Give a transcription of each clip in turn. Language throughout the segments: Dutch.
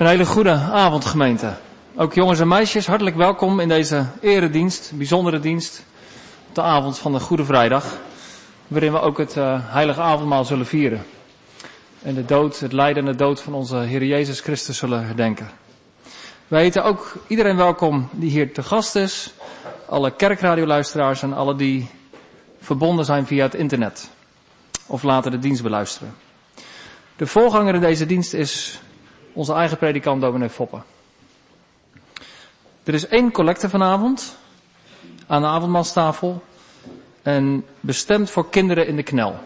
Een hele goede avond, gemeente. Ook jongens en meisjes, hartelijk welkom in deze eredienst, bijzondere dienst, op de avond van de Goede Vrijdag, waarin we ook het heilige avondmaal zullen vieren. En de dood, het lijden en de dood van onze Heer Jezus Christus zullen herdenken. Wij heten ook iedereen welkom die hier te gast is, alle kerkradioluisteraars en alle die verbonden zijn via het internet, of later de dienst beluisteren. De voorganger in deze dienst is onze eigen predikant dominee Foppe. Er is 1 collecte vanavond aan de avondmaalstafel en bestemd voor kinderen in de knel.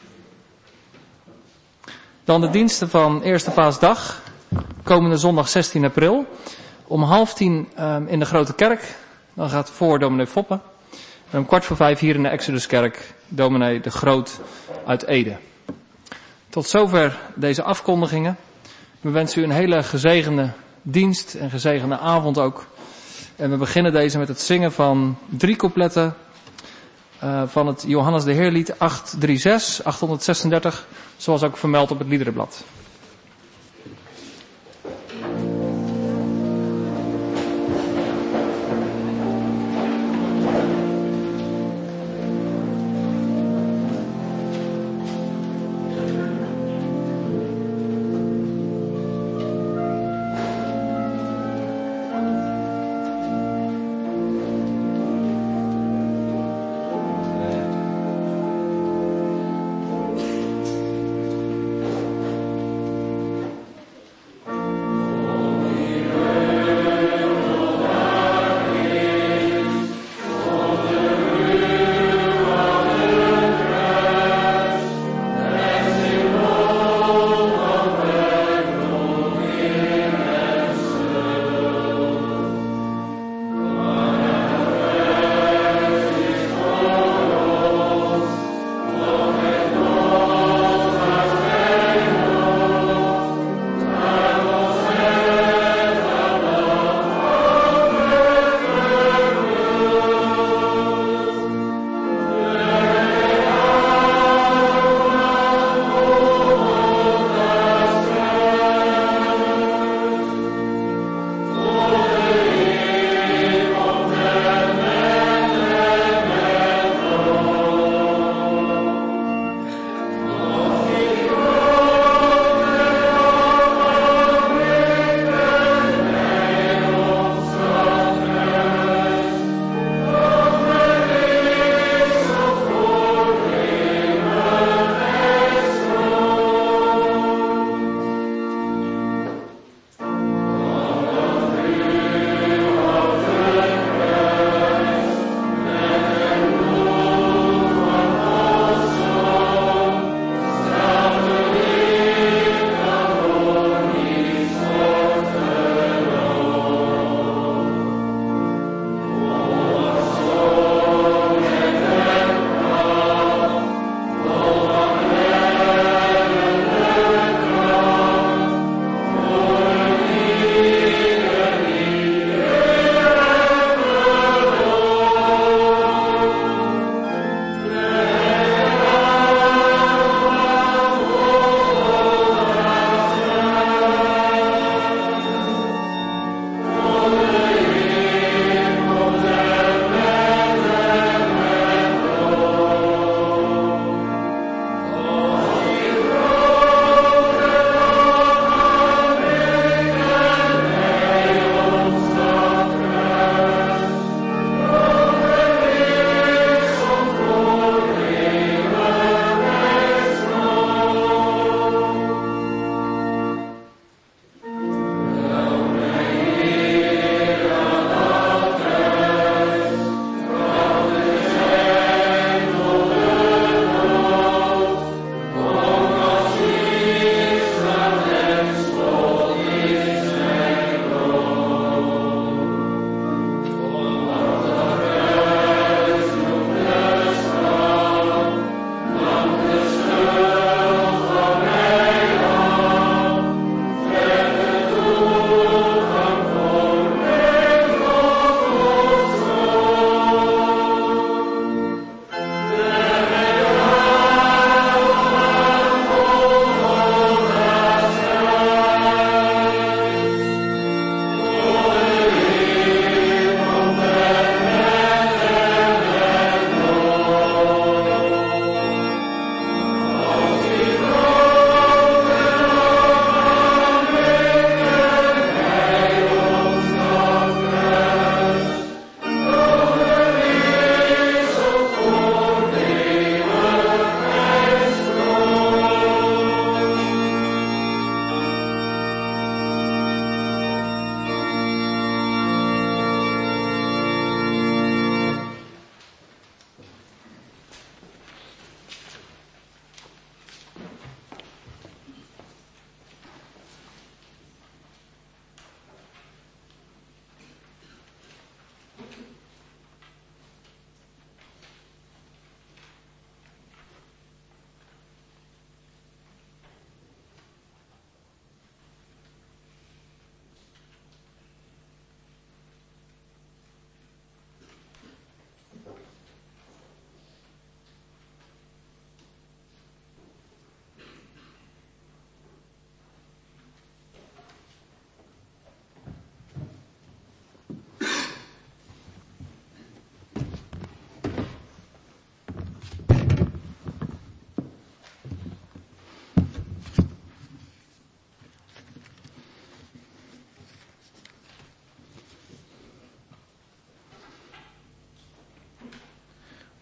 Dan de diensten van Eerste Paasdag, komende zondag 16 april, om 9:30 in de Grote Kerk. Dan gaat voor dominee Foppe. En om 4:15 hier in de Exoduskerk dominee De Groot uit Ede. Tot zover deze afkondigingen. We wensen u een hele gezegende dienst en gezegende avond ook. En we beginnen deze met het zingen van 3 coupletten van het Johannes de Heerlied 836, zoals ook vermeld op het liederenblad.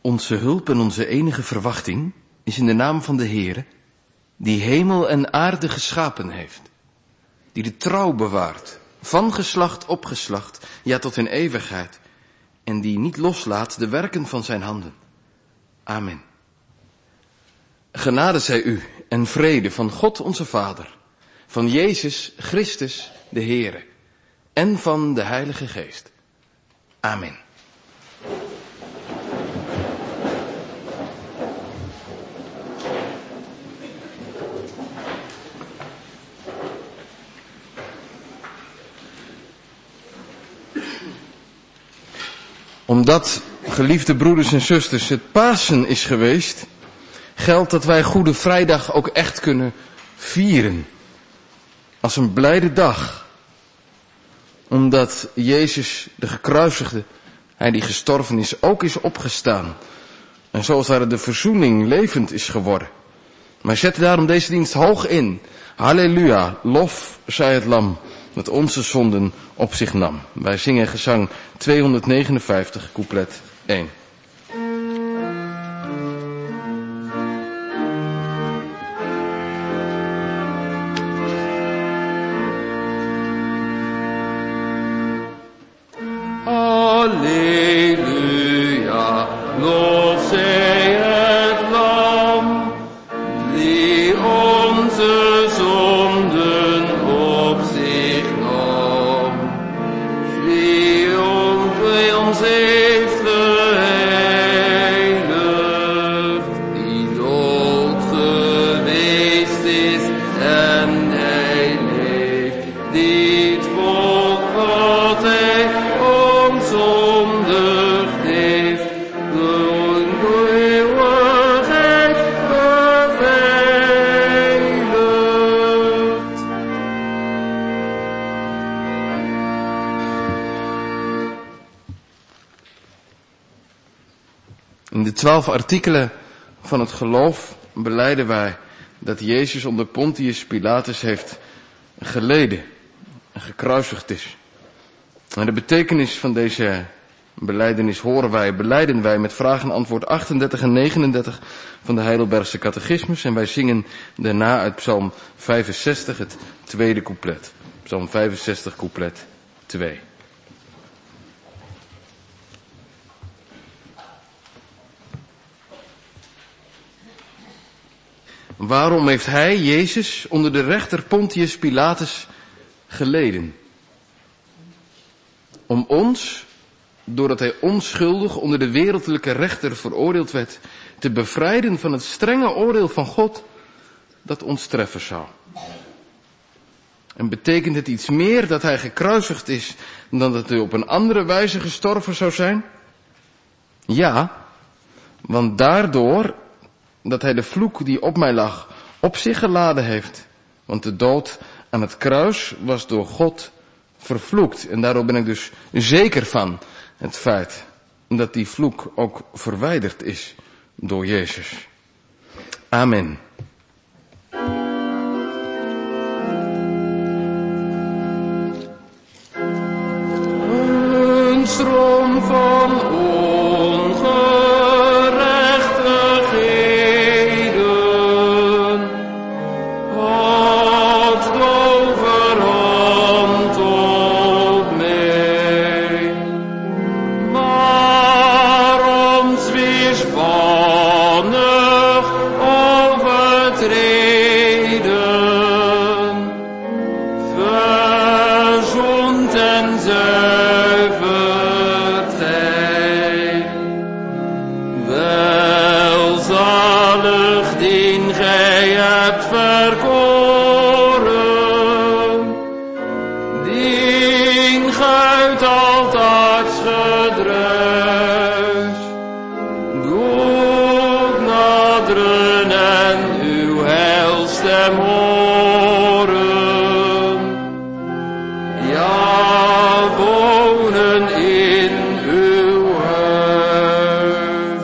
Onze hulp en onze enige verwachting is in de naam van de Heere, die hemel en aarde geschapen heeft, die de trouw bewaart, van geslacht op geslacht, ja tot in eeuwigheid, en die niet loslaat de werken van zijn handen. Amen. Genade zij u en vrede van God onze Vader, van Jezus Christus de Heere en van de Heilige Geest. Amen. Omdat, geliefde broeders en zusters, het Pasen is geweest, geldt dat wij Goede Vrijdag ook echt kunnen vieren. Als een blijde dag. Omdat Jezus, de gekruisigde, hij die gestorven is, ook is opgestaan. En zoals daar de verzoening levend is geworden. Maar zet daarom deze dienst hoog in. Halleluja, lof zij het lam dat onze zonden op zich nam. Wij zingen gezang 259, couplet 1. Halleluja, lof zij het lam, die onze zonden op zich nam, die ons heeft geheiligd, die dood geweest is en hij leeft, die het volk wat hij ontzondigd heeft, door eeuwigheid beveiligd. In de 12 artikelen van het geloof belijden wij dat Jezus onder Pontius Pilatus heeft geleden en gekruisigd is. En de betekenis van deze belijdenis belijden wij met vraag en antwoord 38 en 39 van de Heidelbergse Catechismus. En wij zingen daarna uit Psalm 65 het tweede couplet. Psalm 65 couplet 2. Waarom heeft hij, Jezus, onder de rechter Pontius Pilatus geleden? Om ons, doordat hij onschuldig onder de wereldlijke rechter veroordeeld werd, te bevrijden van het strenge oordeel van God dat ons treffen zou. En betekent het iets meer dat hij gekruisigd is dan dat hij op een andere wijze gestorven zou zijn? Ja, want daardoor dat hij de vloek die op mij lag op zich geladen heeft. Want de dood aan het kruis was door God vervloekt. En daardoor ben ik dus zeker van het feit dat die vloek ook verwijderd is door Jezus. Amen. Een stroom van ongerechtigheden had overhand op mij, maar ons weerspannig overtreden, verzond en zuivert hij. Welzalig dien gij hebt verkoren, dien guit altaars gedruis, doet naderen en uw heilstem horen, ja, wonen in uw huis.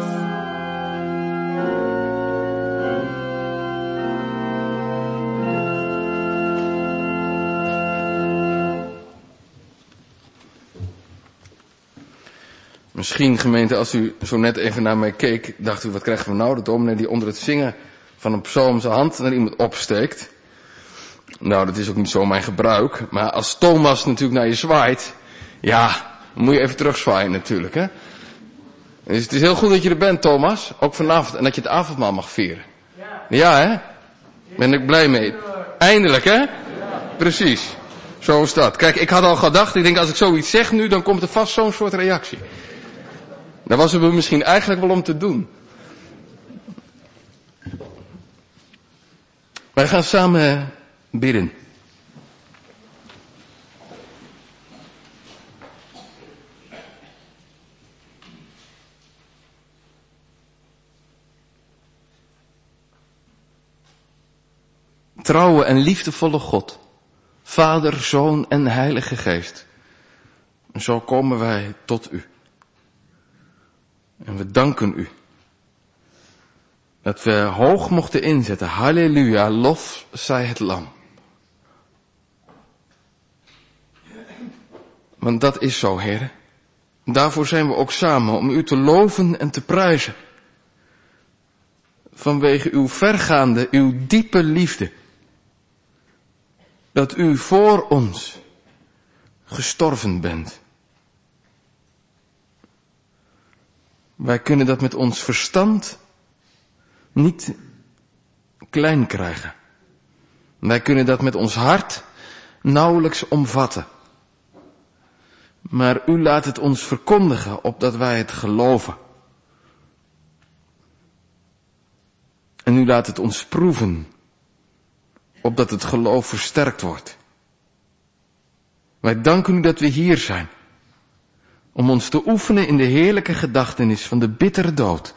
Misschien, gemeente, als u zo net even naar mij keek, dacht u, wat krijgen we nou? De dominee die onder het zingen van een psalm zijn hand naar iemand opsteekt. Nou, dat is ook niet zo mijn gebruik. Maar als Thomas natuurlijk naar je zwaait, ja, dan moet je even terugzwaaien natuurlijk, hè. Dus het is heel goed dat je er bent, Thomas. Ook vanavond. En dat je het avondmaal mag vieren. Ja, hè? Ben ik blij mee. Eindelijk, hè? Precies. Zo is dat. Kijk, ik had al gedacht, ik denk als ik zoiets zeg nu, dan komt er vast zo'n soort reactie. Daar was het misschien eigenlijk wel om te doen. Wij gaan samen bidden. Trouwe en liefdevolle God, Vader, Zoon en Heilige Geest. En zo komen wij tot u. En we danken u. Dat we hoog mochten inzetten. Halleluja, lof zij het Lam. Want dat is zo, Heer. Daarvoor zijn we ook samen, om u te loven en te prijzen. Vanwege uw vergaande, uw diepe liefde. Dat u voor ons gestorven bent. Wij kunnen dat met ons verstand niet klein krijgen. Wij kunnen dat met ons hart nauwelijks omvatten. Maar u laat het ons verkondigen, opdat wij het geloven. En u laat het ons proeven, opdat het geloof versterkt wordt. Wij danken u dat we hier zijn, om ons te oefenen in de heerlijke gedachtenis van de bittere dood.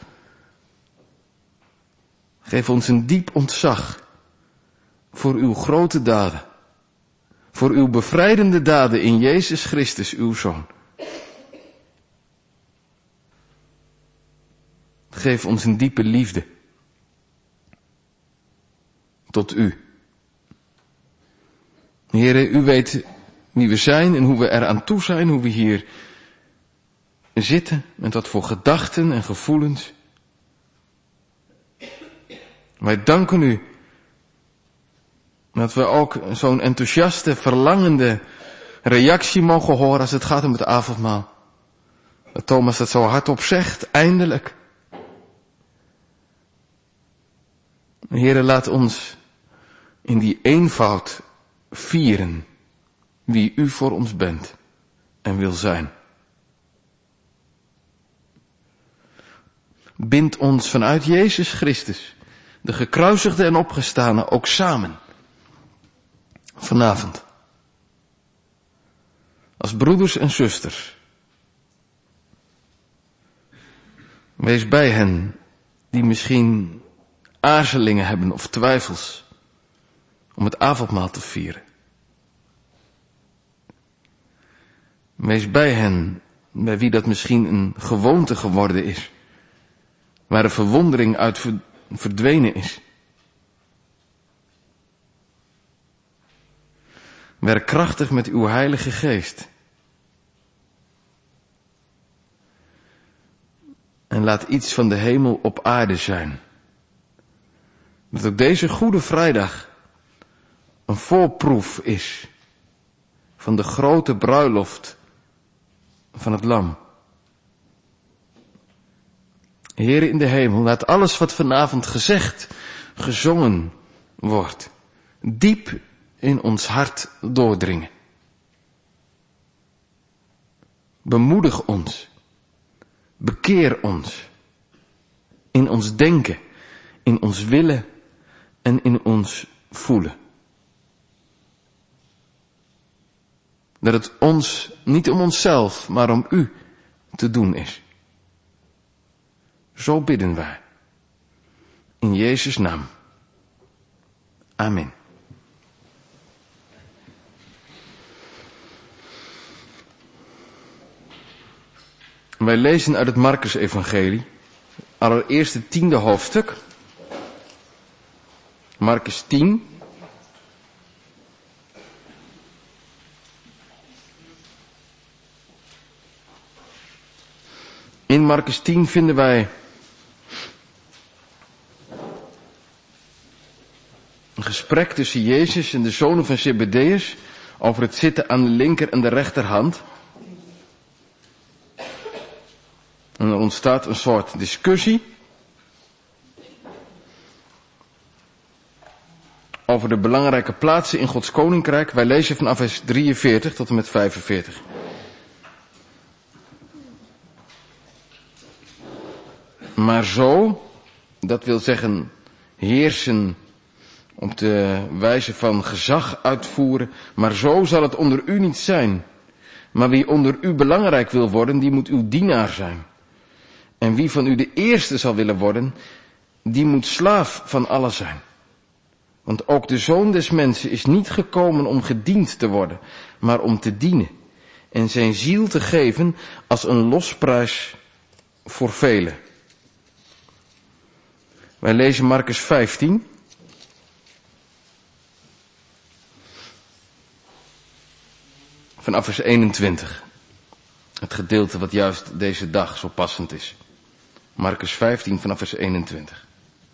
Geef ons een diep ontzag voor uw grote daden, voor uw bevrijdende daden in Jezus Christus, uw Zoon. Geef ons een diepe liefde tot u. Heere, u weet wie we zijn en hoe we er aan toe zijn, hoe we hier zitten, met wat voor gedachten en gevoelens. Wij danken u dat we ook zo'n enthousiaste, verlangende reactie mogen horen als het gaat om het avondmaal. Dat Thomas dat zo hardop zegt, eindelijk. Heere, laat ons in die eenvoud vieren wie u voor ons bent en wil zijn. Bind ons vanuit Jezus Christus, de gekruisigde en opgestane, ook samen. Vanavond. Als broeders en zusters. Wees bij hen die misschien aarzelingen hebben of twijfels om het avondmaal te vieren. Wees bij hen, bij wie dat misschien een gewoonte geworden is, waar de verwondering uit verdwenen is. Werk krachtig met uw Heilige Geest. En laat iets van de hemel op aarde zijn. Dat ook deze Goede Vrijdag een voorproef is van de grote bruiloft van het Lam. Heere in de hemel, laat alles wat vanavond gezegd, gezongen wordt, diep in ons hart doordringen. Bemoedig ons, bekeer ons, in ons denken, in ons willen en in ons voelen. Dat het ons niet om onszelf, maar om u te doen is. Zo bidden wij. In Jezus' naam. Amen. Wij lezen uit het Markus-evangelie, allereerst het 10e hoofdstuk. Markus 10. In Marcus 10 vinden wij een gesprek tussen Jezus en de zonen van Zebedeus over het zitten aan de linker en de rechterhand. En er ontstaat een soort discussie over de belangrijke plaatsen in Gods koninkrijk. Wij lezen vanaf vers 43 tot en met 45. Maar zo, dat wil zeggen heersen op de wijze van gezag uitvoeren, maar zo zal het onder u niet zijn. Maar wie onder u belangrijk wil worden, die moet uw dienaar zijn. En wie van u de eerste zal willen worden, die moet slaaf van allen zijn. Want ook de Zoon des Mensen is niet gekomen om gediend te worden, maar om te dienen. En zijn ziel te geven als een losprijs voor velen. Wij lezen Marcus 15. Vanaf vers 21. Het gedeelte wat juist deze dag zo passend is. Marcus 15 vanaf vers 21.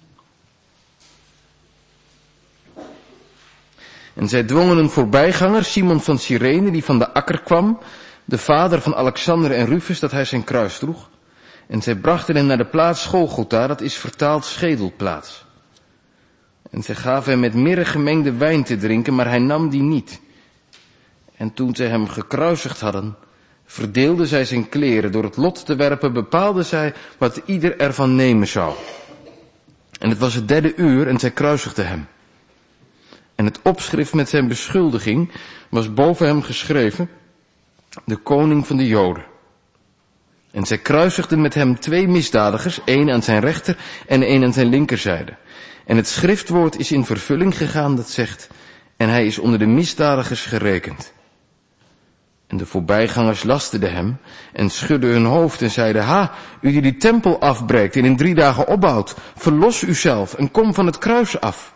En zij dwongen een voorbijganger, Simon van Cyrene, die van de akker kwam, de vader van Alexander en Rufus, dat hij zijn kruis droeg. En zij brachten hem naar de plaats Golgotha, dat is vertaald schedelplaats. En zij gaven hem met mirre gemengde wijn te drinken, maar hij nam die niet. En toen zij hem gekruisigd hadden, verdeelden zij zijn kleren. Door het lot te werpen bepaalden zij wat ieder ervan nemen zou. En het was het 3e uur en zij kruisigden hem. En het opschrift met zijn beschuldiging was boven hem geschreven: de koning van de Joden. En zij kruisigden met hem 2 misdadigers, 1 aan zijn rechter en 1 aan zijn linkerzijde. En het schriftwoord is in vervulling gegaan dat zegt: en hij is onder de misdadigers gerekend. En de voorbijgangers lasteden hem en schudden hun hoofd en zeiden: ha, u die tempel afbreekt en in 3 dagen opbouwt, verlos uzelf en kom van het kruis af.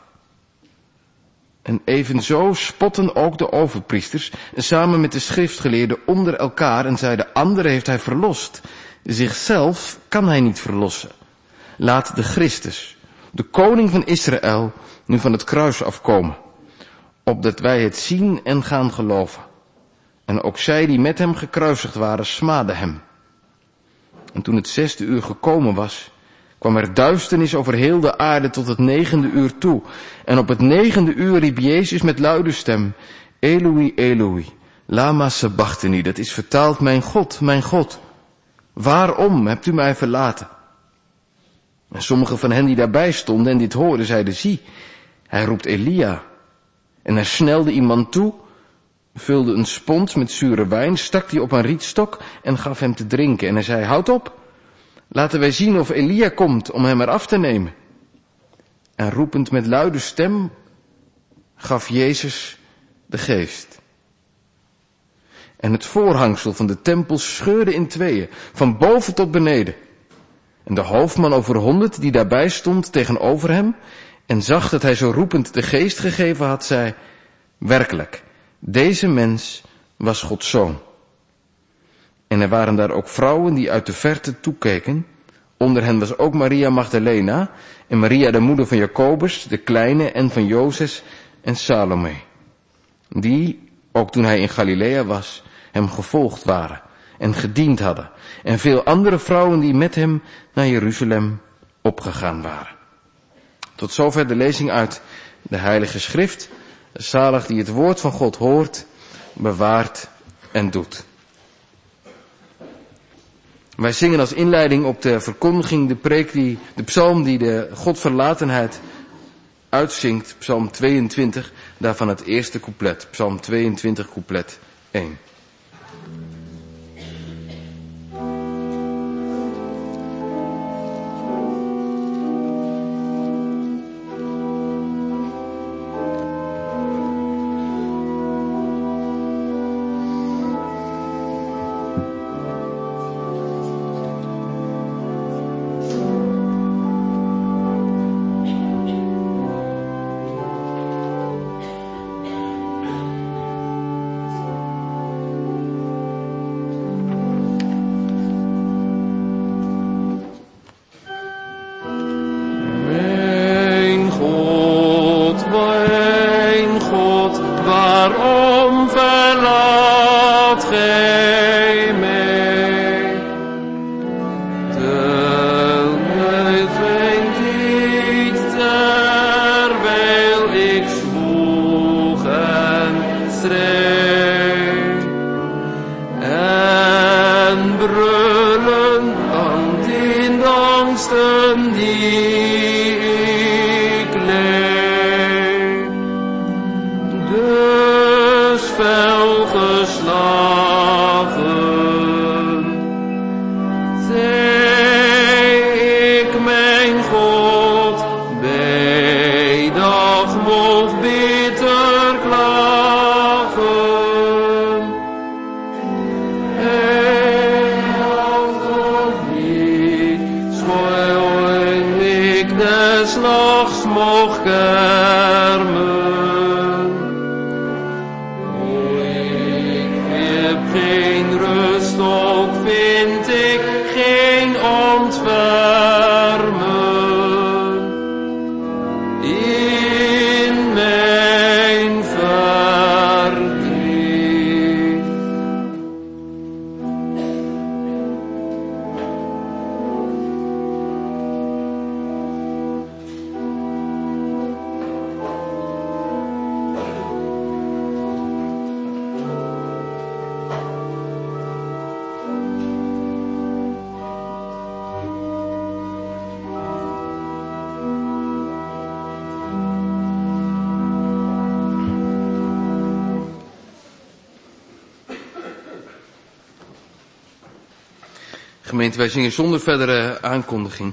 En evenzo spotten ook de overpriesters samen met de schriftgeleerden onder elkaar en zeiden: anderen heeft hij verlost, zichzelf kan hij niet verlossen. Laat de Christus, de koning van Israël, nu van het kruis afkomen, opdat wij het zien en gaan geloven. En ook zij die met hem gekruisigd waren, smaadden hem. En toen het 6e uur gekomen was, kwam er duisternis over heel de aarde tot het 9e uur toe. En op het 9e uur riep Jezus met luide stem: Eloi, Eloi, lama sabachthani. Dat is vertaald: mijn God, waarom hebt u mij verlaten? En sommigen van hen die daarbij stonden en dit hoorden, zeiden: zie, hij roept Elia. En er snelde iemand toe, vulde een spons met zure wijn, stak die op een rietstok en gaf hem te drinken. En hij zei: houd op, laten wij zien of Elia komt om hem eraf te nemen. En roepend met luide stem gaf Jezus de geest. En het voorhangsel van de tempel scheurde in tweeën, van boven tot beneden. En de hoofdman over 100 die daarbij stond tegenover hem en zag dat hij zo roepend de geest gegeven had, zei: werkelijk, deze mens was Gods zoon. En er waren daar ook vrouwen die uit de verte toekeken. Onder hen was ook Maria Magdalena en Maria de moeder van Jacobus, de kleine, en van Jozes en Salome. Die, ook toen hij in Galilea was, hem gevolgd waren en gediend hadden. En veel andere vrouwen die met hem naar Jeruzalem opgegaan waren. Tot zover de lezing uit de Heilige Schrift. Zalig die het woord van God hoort, bewaart en doet. Wij zingen als inleiding op de verkondiging de psalm die de Godverlatenheid uitzingt, psalm 22, daarvan het eerste couplet, psalm 22, couplet 1. mocht bitter klagen. En als niet, schoon ik des nachts mocht kermen. O, ik heb geen rust, ook vind ik geen ontfermen. In mijn verdriet. Gemeente, wij zingen zonder verdere aankondiging.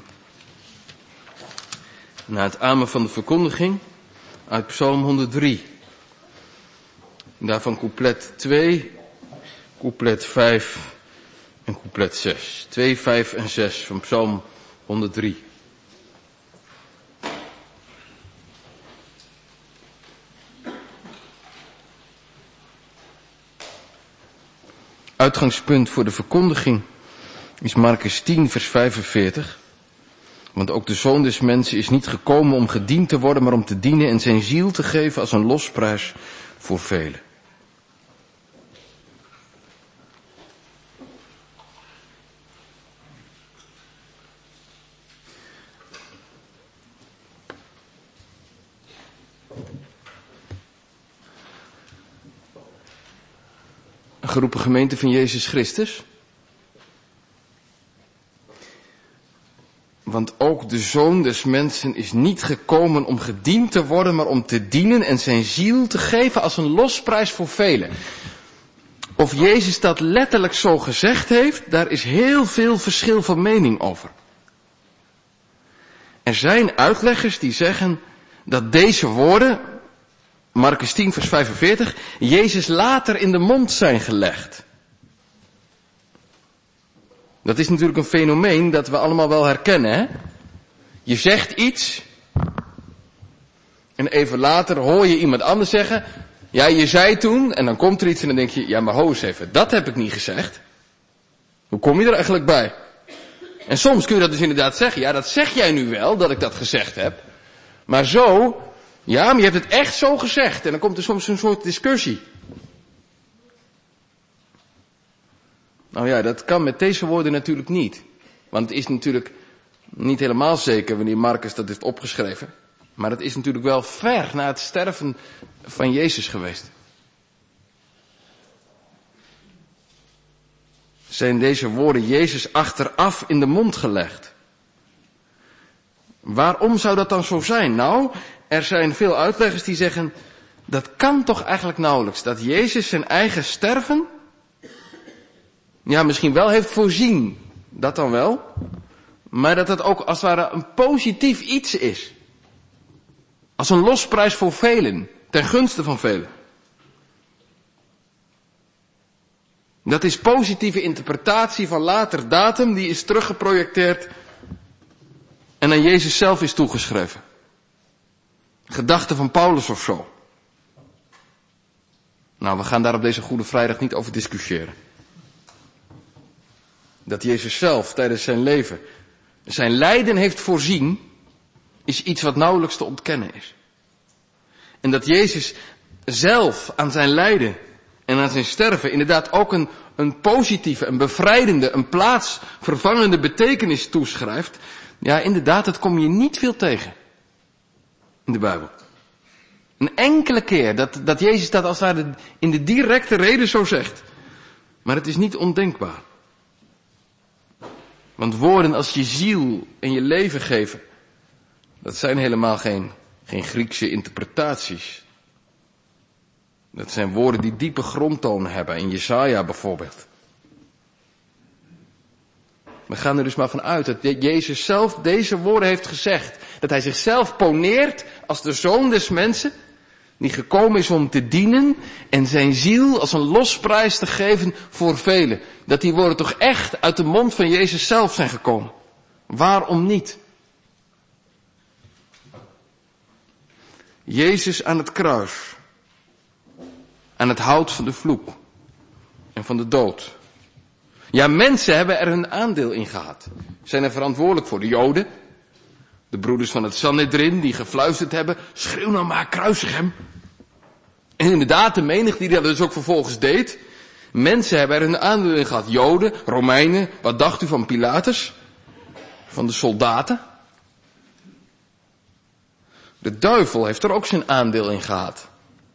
Na het amen van de verkondiging uit Psalm 103. Daarvan couplet 2, couplet 5 en couplet 6. 2, 5 en 6 van Psalm 103. Uitgangspunt voor de verkondiging is Markus 10 vers 45. Want ook de Zoon des Mensen is niet gekomen om gediend te worden, maar om te dienen en zijn ziel te geven als een losprijs voor velen. Een geroepen gemeente van Jezus Christus. Want ook de Zoon des Mensen is niet gekomen om gediend te worden, maar om te dienen en zijn ziel te geven als een losprijs voor velen. Of Jezus dat letterlijk zo gezegd heeft, daar is heel veel verschil van mening over. Er zijn uitleggers die zeggen dat deze woorden, Markus 10 vers 45, Jezus later in de mond zijn gelegd. Dat is natuurlijk een fenomeen dat we allemaal wel herkennen, hè? Je zegt iets en even later hoor je iemand anders zeggen, ja, je zei toen, en dan komt er iets en dan denk je, ja, maar ho eens even, dat heb ik niet gezegd. Hoe kom je er eigenlijk bij? En soms kun je dat dus inderdaad zeggen, ja, dat zeg jij nu wel, dat ik dat gezegd heb. Maar zo, ja, maar je hebt het echt zo gezegd. En dan komt er soms een soort discussie. Nou ja, dat kan met deze woorden natuurlijk niet. Want het is natuurlijk niet helemaal zeker wanneer Markus dat heeft opgeschreven. Maar het is natuurlijk wel ver na het sterven van Jezus geweest. Zijn deze woorden Jezus achteraf in de mond gelegd? Waarom zou dat dan zo zijn? Nou, er zijn veel uitleggers die zeggen, dat kan toch eigenlijk nauwelijks. Dat Jezus zijn eigen sterven, ja, misschien wel heeft voorzien. Dat dan wel. Maar dat het ook als het ware een positief iets is. Als een losprijs voor velen. Ten gunste van velen. Dat is positieve interpretatie van later datum. Die is teruggeprojecteerd. En aan Jezus zelf is toegeschreven. Gedachte van Paulus of zo. Nou, we gaan daar op deze Goede Vrijdag niet over discussiëren. Dat Jezus zelf tijdens zijn leven zijn lijden heeft voorzien, is iets wat nauwelijks te ontkennen is. En dat Jezus zelf aan zijn lijden en aan zijn sterven inderdaad ook een positieve, een bevrijdende, een plaatsvervangende betekenis toeschrijft. Ja, inderdaad, dat kom je niet veel tegen in de Bijbel. Een enkele keer dat Jezus dat als het ware in de directe reden zo zegt. Maar het is niet ondenkbaar. Want woorden als je ziel en je leven geven, dat zijn helemaal geen Griekse interpretaties. Dat zijn woorden die diepe grondtonen hebben, in Jesaja bijvoorbeeld. We gaan er dus maar van uit dat Jezus zelf deze woorden heeft gezegd. Dat hij zichzelf poneert als de Zoon des mensen, die gekomen is om te dienen en zijn ziel als een losprijs te geven voor velen. Dat die woorden toch echt uit de mond van Jezus zelf zijn gekomen. Waarom niet? Jezus aan het kruis. Aan het hout van de vloek. En van de dood. Ja, mensen hebben er hun aandeel in gehad. Zijn er verantwoordelijk voor. De Joden. De broeders van het Sanhedrin die gefluisterd hebben. Schreeuw nou maar, kruisig hem. En inderdaad, de menigte die dat dus ook vervolgens deed. Mensen hebben er hun aandeel in gehad. Joden, Romeinen. Wat dacht u van Pilatus? Van de soldaten? De duivel heeft er ook zijn aandeel in gehad.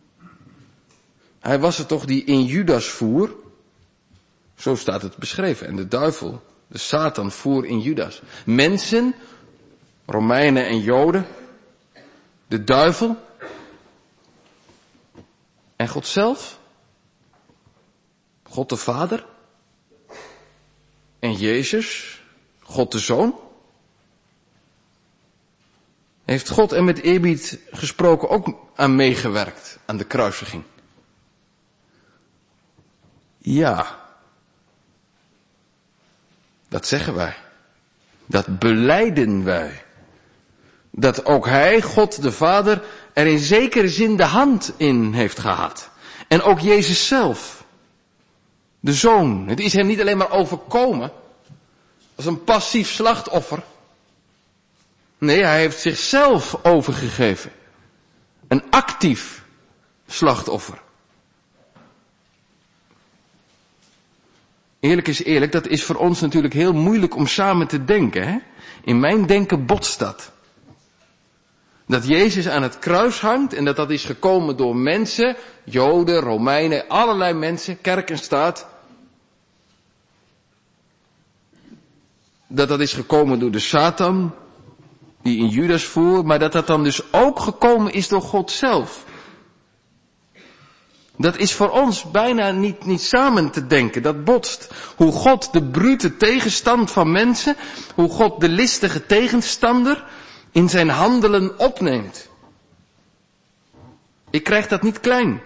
Hij was het toch die in Judas voer? Zo staat het beschreven. En de duivel, de Satan, voer in Judas. Mensen, Romeinen en Joden. De duivel. En God zelf. God de Vader. En Jezus, God de Zoon. Heeft God er met eerbied gesproken ook aan meegewerkt, aan de kruisiging? Ja. Dat zeggen wij. Dat belijden wij. Dat ook hij, God de Vader, er in zekere zin de hand in heeft gehad. En ook Jezus zelf. De Zoon. Het is hem niet alleen maar overkomen. Als een passief slachtoffer. Nee, hij heeft zichzelf overgegeven. Een actief slachtoffer. Eerlijk is eerlijk, dat is voor ons natuurlijk heel moeilijk om samen te denken. Hè? In mijn denken botst dat. Dat Jezus aan het kruis hangt en dat is gekomen door mensen, Joden, Romeinen, allerlei mensen, kerk en staat. Dat is gekomen door de Satan, die in Judas voer, maar dat dan dus ook gekomen is door God zelf. Dat is voor ons bijna niet samen te denken, dat botst. Hoe God de brute tegenstand van mensen, hoe God de listige tegenstander in zijn handelen opneemt. Ik krijg dat niet klein.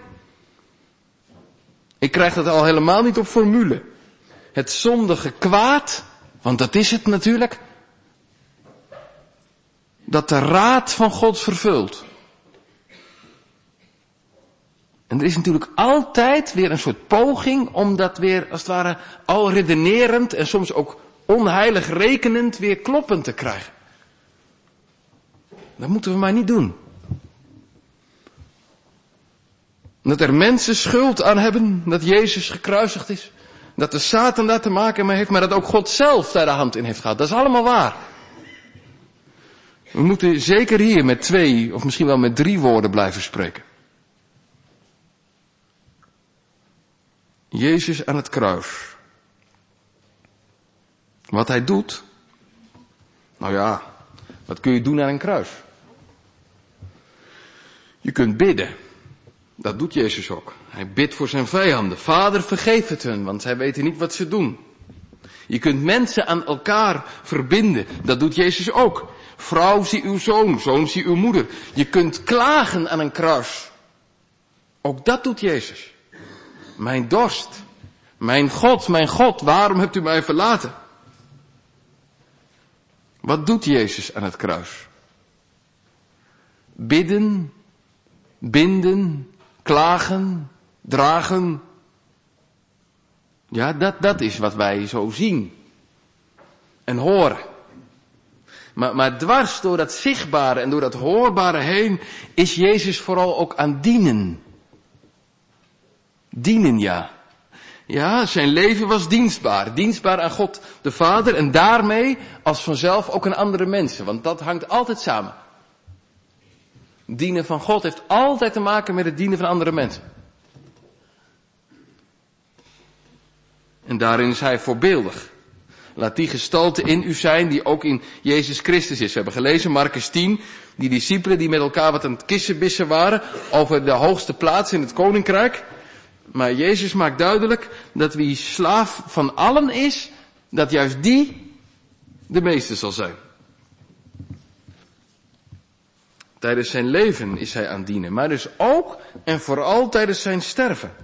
Ik krijg dat al helemaal niet op formule. Het zondige kwaad, want dat is het natuurlijk, dat de raad van God vervult. En er is natuurlijk altijd weer een soort poging om dat weer, als het ware, al redenerend en soms ook onheilig rekenend weer kloppend te krijgen. Dat moeten we maar niet doen. Dat er mensen schuld aan hebben dat Jezus gekruisigd is. Dat de Satan daar te maken mee heeft, maar dat ook God zelf daar de hand in heeft gehad. Dat is allemaal waar. We moeten zeker hier met 2 of misschien wel met 3 woorden blijven spreken. Jezus aan het kruis. Wat hij doet. Nou ja, wat kun je doen aan een kruis? Je kunt bidden. Dat doet Jezus ook. Hij bidt voor zijn vijanden. Vader, vergeef het hun, want zij weten niet wat ze doen. Je kunt mensen aan elkaar verbinden. Dat doet Jezus ook. Vrouw, zie uw zoon. Zoon, zie uw moeder. Je kunt klagen aan een kruis. Ook dat doet Jezus. Mijn dorst. Mijn God, waarom hebt u mij verlaten? Wat doet Jezus aan het kruis? Bidden, binden, klagen, dragen. Ja, dat is wat wij zo zien en horen. Maar dwars door dat zichtbare en door dat hoorbare heen is Jezus vooral ook aan dienen. Dienen, ja. Ja, zijn leven was dienstbaar. Dienstbaar aan God de Vader en daarmee als vanzelf ook aan andere mensen. Want dat hangt altijd samen. Dienen van God heeft altijd te maken met het dienen van andere mensen. En daarin is hij voorbeeldig. Laat die gestalte in u zijn die ook in Jezus Christus is. We hebben gelezen, Marcus 10, die discipelen die met elkaar wat aan het kissenbissen waren over de hoogste plaats in het koninkrijk. Maar Jezus maakt duidelijk dat wie slaaf van allen is, dat juist die de meester zal zijn. Tijdens zijn leven is hij aan het dienen, maar dus ook en vooral tijdens zijn sterven.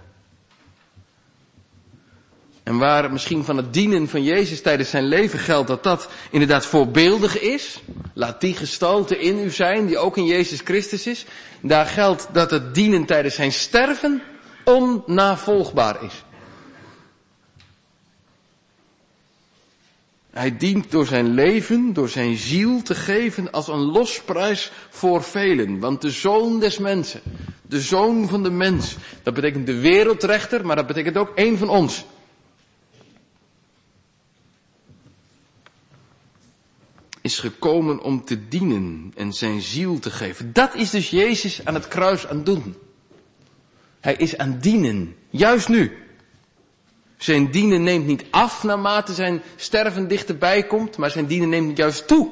En waar misschien van het dienen van Jezus tijdens zijn leven geldt dat dat inderdaad voorbeeldig is. Laat die gestalte in u zijn die ook in Jezus Christus is. Daar geldt dat het dienen tijdens zijn sterven onnavolgbaar is. Hij dient door zijn leven, door zijn ziel te geven als een losprijs voor velen. Want de zoon des mensen, de zoon van de mens, dat betekent de wereldrechter, maar dat betekent ook één van ons. Is gekomen om te dienen en zijn ziel te geven. Dat is dus Jezus aan het kruis aan het doen. Hij is aan het dienen, juist nu. Zijn dienen neemt niet af naarmate zijn sterven dichterbij komt, maar zijn dienen neemt juist toe.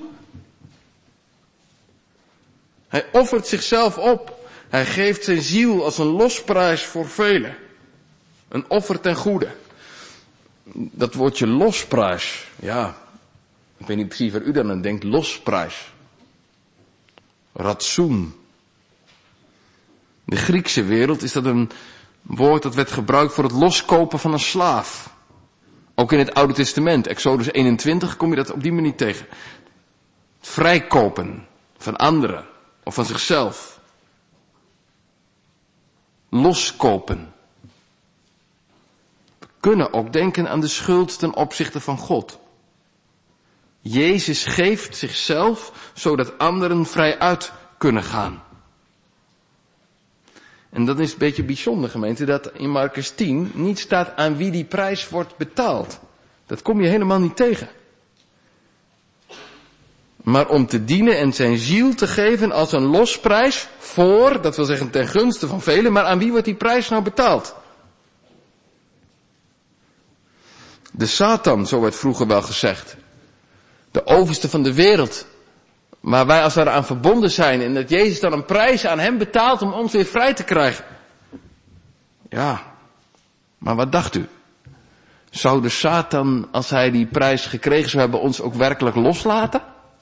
Hij offert zichzelf op. Hij geeft zijn ziel als een losprijs voor velen. Een offer ten goede. Dat woordje losprijs, ja, ik weet niet precies waar u dan aan denkt, losprijs. Ratsoen. In de Griekse wereld is dat een woord dat werd gebruikt voor het loskopen van een slaaf. Ook in het Oude Testament, Exodus 21, kom je dat op die manier tegen. Het vrijkopen van anderen of van zichzelf. Loskopen. We kunnen ook denken aan de schuld ten opzichte van God. Jezus geeft zichzelf zodat anderen vrij uit kunnen gaan. En dat is een beetje bijzonder, gemeente, dat in Markus 10 niet staat aan wie die prijs wordt betaald. Dat kom je helemaal niet tegen. Maar om te dienen en zijn ziel te geven als een losprijs voor, dat wil zeggen ten gunste van velen, maar aan wie wordt die prijs nou betaald? De Satan, zo werd vroeger wel gezegd. De overste van de wereld. Maar wij als we eraan verbonden zijn en dat Jezus dan een prijs aan hem betaalt om ons weer vrij te krijgen. Ja, maar wat dacht u? Zou de Satan, als hij die prijs gekregen zou hebben, ons ook werkelijk loslaten?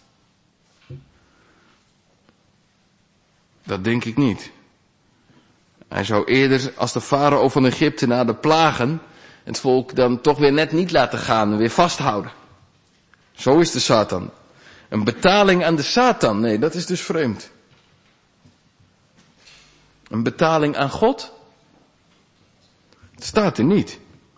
Dat denk ik niet. Hij zou eerder als de farao van Egypte na de plagen het volk dan toch weer net niet laten gaan en weer vasthouden. Zo is de Satan. Een betaling aan de Satan, nee, dat is dus vreemd. Een betaling aan God? Het staat er niet.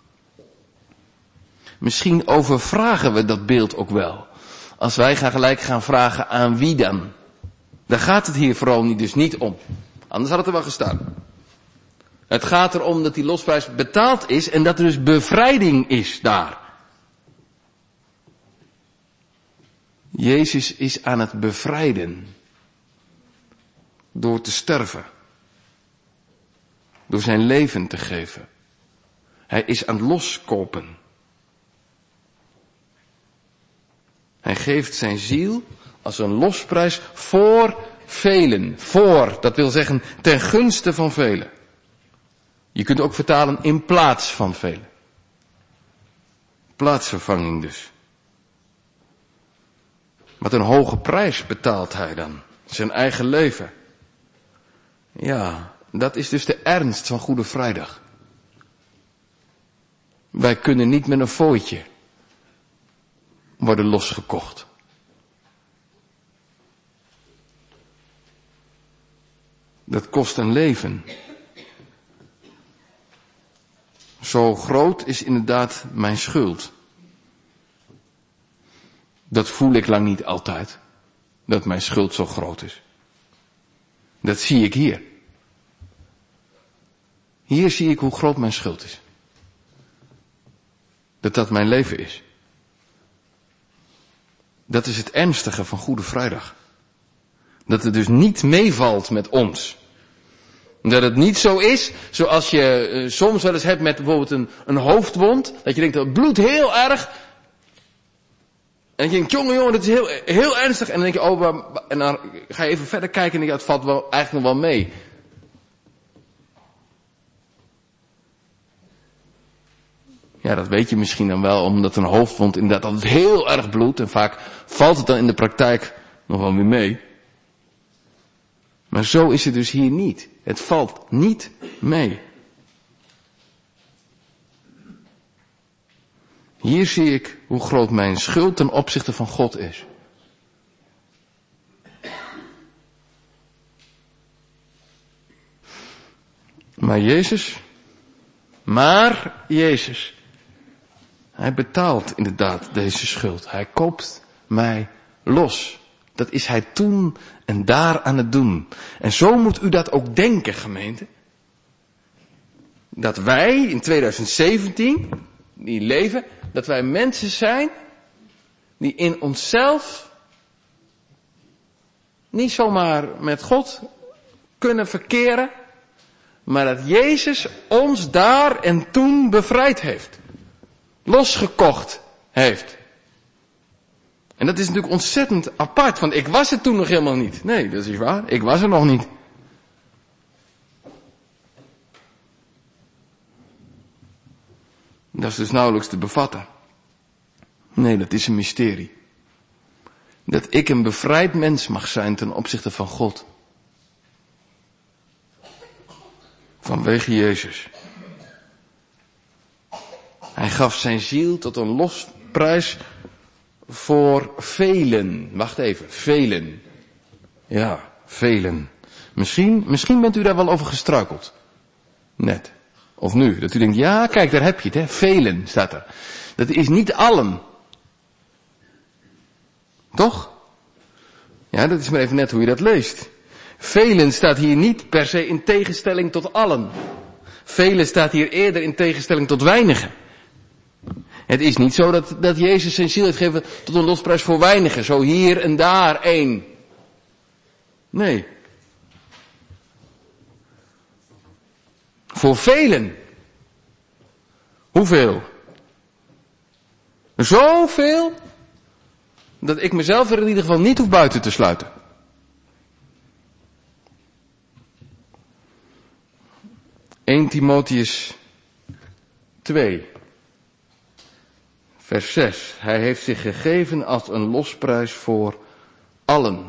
Misschien overvragen we dat beeld ook wel. Als wij gelijk gaan vragen aan wie dan? Daar gaat het hier vooral dus niet om. Anders had het er wel gestaan. Het gaat erom dat die losprijs betaald is en dat er dus bevrijding is daar. Jezus is aan het bevrijden. Door te sterven. Door zijn leven te geven. Hij is aan het loskopen. Hij geeft zijn ziel als een losprijs voor velen. Voor, dat wil zeggen ten gunste van velen. Je kunt ook vertalen in plaats van velen. Plaatsvervanging dus. Wat een hoge prijs betaalt hij dan. Zijn eigen leven. Ja, dat is dus de ernst van Goede Vrijdag. Wij kunnen niet met een fooitje worden losgekocht. Dat kost een leven. Zo groot is inderdaad mijn schuld. Dat voel ik lang niet altijd. Dat mijn schuld zo groot is. Dat zie ik hier. Hier zie ik hoe groot mijn schuld is. Dat mijn leven is. Dat is het ernstige van Goede Vrijdag. Dat het dus niet meevalt met ons. Dat het niet zo is zoals je soms wel eens hebt met bijvoorbeeld een hoofdwond. Dat je denkt, dat bloedt heel erg. En je denkt, jongen, dat is heel ernstig. En dan denk je, en dan ga je even verder kijken en denk je, het valt wel, eigenlijk nog wel mee. Ja, dat weet je misschien dan wel, omdat een hoofdwond inderdaad altijd heel erg bloedt. En vaak valt het dan in de praktijk nog wel weer mee. Maar zo is het dus hier niet. Het valt niet mee. Hier zie ik hoe groot mijn schuld ten opzichte van God is. Maar Jezus, hij betaalt inderdaad deze schuld. Hij koopt mij los. Dat is hij toen en daar aan het doen. En zo moet u dat ook denken, gemeente. Dat wij in 2017, die leven, dat wij mensen zijn die in onszelf niet zomaar met God kunnen verkeren, maar dat Jezus ons daar en toen bevrijd heeft. Losgekocht heeft. En dat is natuurlijk ontzettend apart, want ik was er toen nog helemaal niet. Nee, dat is waar, ik was er nog niet. Dat is dus nauwelijks te bevatten. Nee, dat is een mysterie. Dat ik een bevrijd mens mag zijn ten opzichte van God. Vanwege Jezus. Hij gaf zijn ziel tot een losprijs voor velen. Wacht even, velen. Ja, velen. Misschien bent u daar wel over gestruikeld. Net. Of nu, dat u denkt, ja kijk, daar heb je het, hè. Velen staat er. Dat is niet allen. Toch? Ja, dat is maar even net hoe je dat leest. Velen staat hier niet per se in tegenstelling tot allen. Velen staat hier eerder in tegenstelling tot weinigen. Het is niet zo dat Jezus zijn ziel heeft gegeven tot een losprijs voor weinigen. Zo hier en daar één. Nee. Voor velen. Hoeveel? Zoveel dat ik mezelf er in ieder geval niet hoef buiten te sluiten. (1 Timotheüs 2, vers 6. Hij heeft zich gegeven als een losprijs voor allen.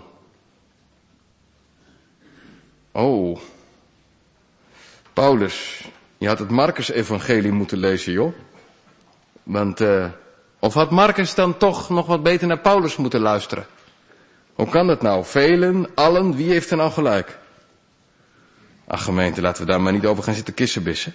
Oh, Paulus, je had het Markus-evangelie moeten lezen, joh. Want, of had Markus dan toch nog wat beter naar Paulus moeten luisteren? Hoe kan dat nou? Velen, allen, wie heeft er nou gelijk? Ach gemeente, laten we daar maar niet over gaan zitten kissenbissen.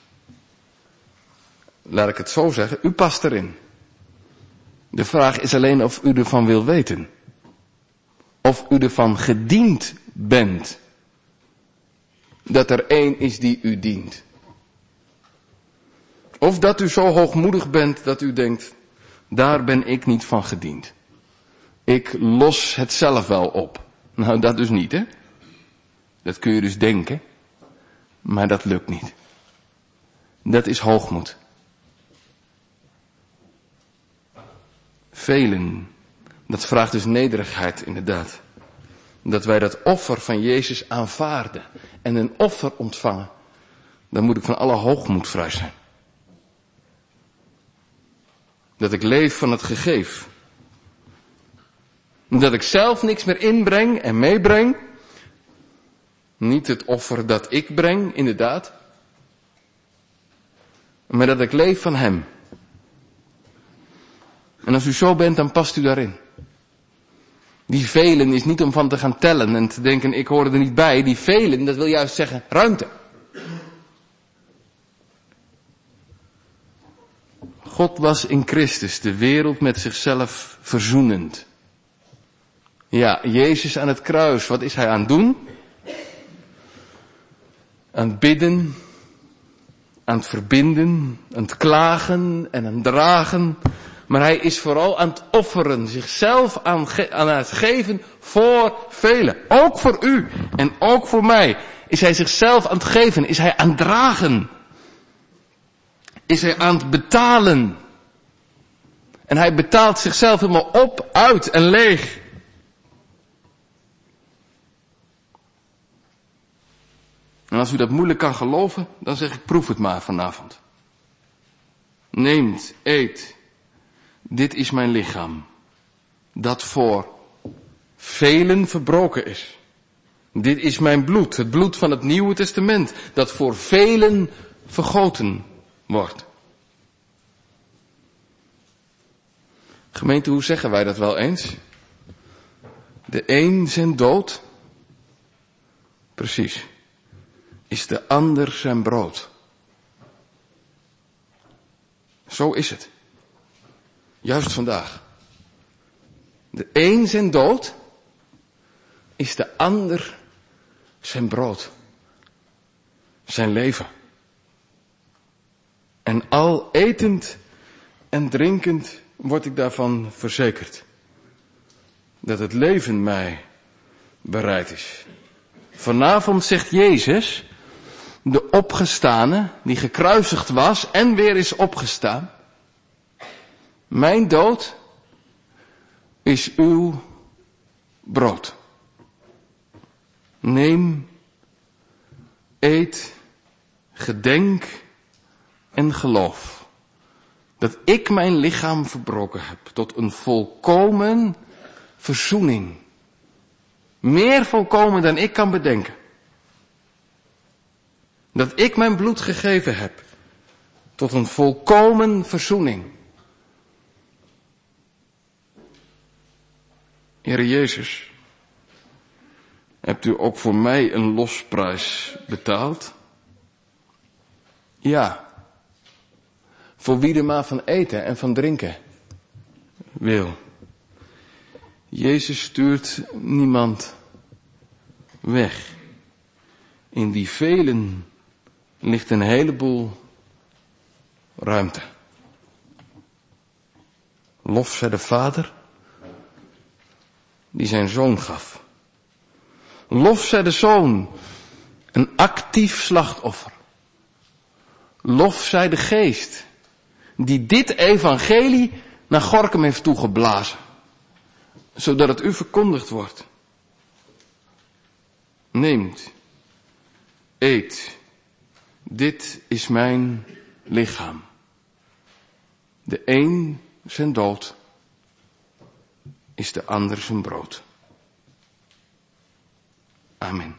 Laat ik het zo zeggen, u past erin. De vraag is alleen of u ervan wil weten. Of u ervan gediend bent. Dat er één is die u dient. Of dat u zo hoogmoedig bent dat u denkt, daar ben ik niet van gediend. Ik los het zelf wel op. Nou, dat dus niet, hè. Dat kun je dus denken. Maar dat lukt niet. Dat is hoogmoed. Velen. Dat vraagt dus nederigheid, inderdaad. Dat wij dat offer van Jezus aanvaarden. En een offer ontvangen. Dan moet ik van alle hoogmoed vrij zijn. Dat ik leef van het gegeef. Dat ik zelf niks meer inbreng en meebreng. Niet het offer dat ik breng, inderdaad. Maar dat ik leef van Hem. En als u zo bent, dan past u daarin. Die velen is niet om van te gaan tellen en te denken, ik hoor er niet bij. Die velen, dat wil juist zeggen, ruimte. God was in Christus de wereld met zichzelf verzoenend. Ja, Jezus aan het kruis, wat is Hij aan het doen? Aan het bidden, aan het verbinden, aan het klagen en aan het dragen. Maar Hij is vooral aan het offeren, zichzelf aan het geven voor velen. Ook voor u en ook voor mij is Hij zichzelf aan het geven, is Hij aan het dragen. Is Hij aan het betalen. En Hij betaalt zichzelf helemaal op, uit en leeg. En als u dat moeilijk kan geloven, dan zeg ik proef het maar vanavond. Neemt, eet. Dit is mijn lichaam, dat voor velen verbroken is. Dit is mijn bloed, het bloed van het Nieuwe Testament, dat voor velen vergoten wordt. Gemeente, hoe zeggen wij dat wel eens? De een zijn dood, precies, is de ander zijn brood. Zo is het. Juist vandaag. De een zijn dood, is de ander zijn brood. Zijn leven. En al etend en drinkend word ik daarvan verzekerd. Dat het leven mij bereid is. Vanavond zegt Jezus, de opgestane, die gekruisigd was en weer is opgestaan. Mijn dood is uw brood. Neem, eet, gedenk en geloof dat ik mijn lichaam verbroken heb tot een volkomen verzoening. Meer volkomen dan ik kan bedenken. Dat ik mijn bloed gegeven heb tot een volkomen verzoening. Heere Jezus, hebt u ook voor mij een losprijs betaald? Ja, voor wie er maar van eten en van drinken wil. Jezus stuurt niemand weg. In die velen ligt een heleboel ruimte. Lof zij de Vader die zijn zoon gaf. Lof zij de Zoon, een actief slachtoffer. Lof zij de Geest, die dit evangelie naar Gorinchem heeft toegeblazen, zodat het u verkondigd wordt. Neemt, eet, dit is mijn lichaam. De een zijn dood, is de ander zijn brood. Amen.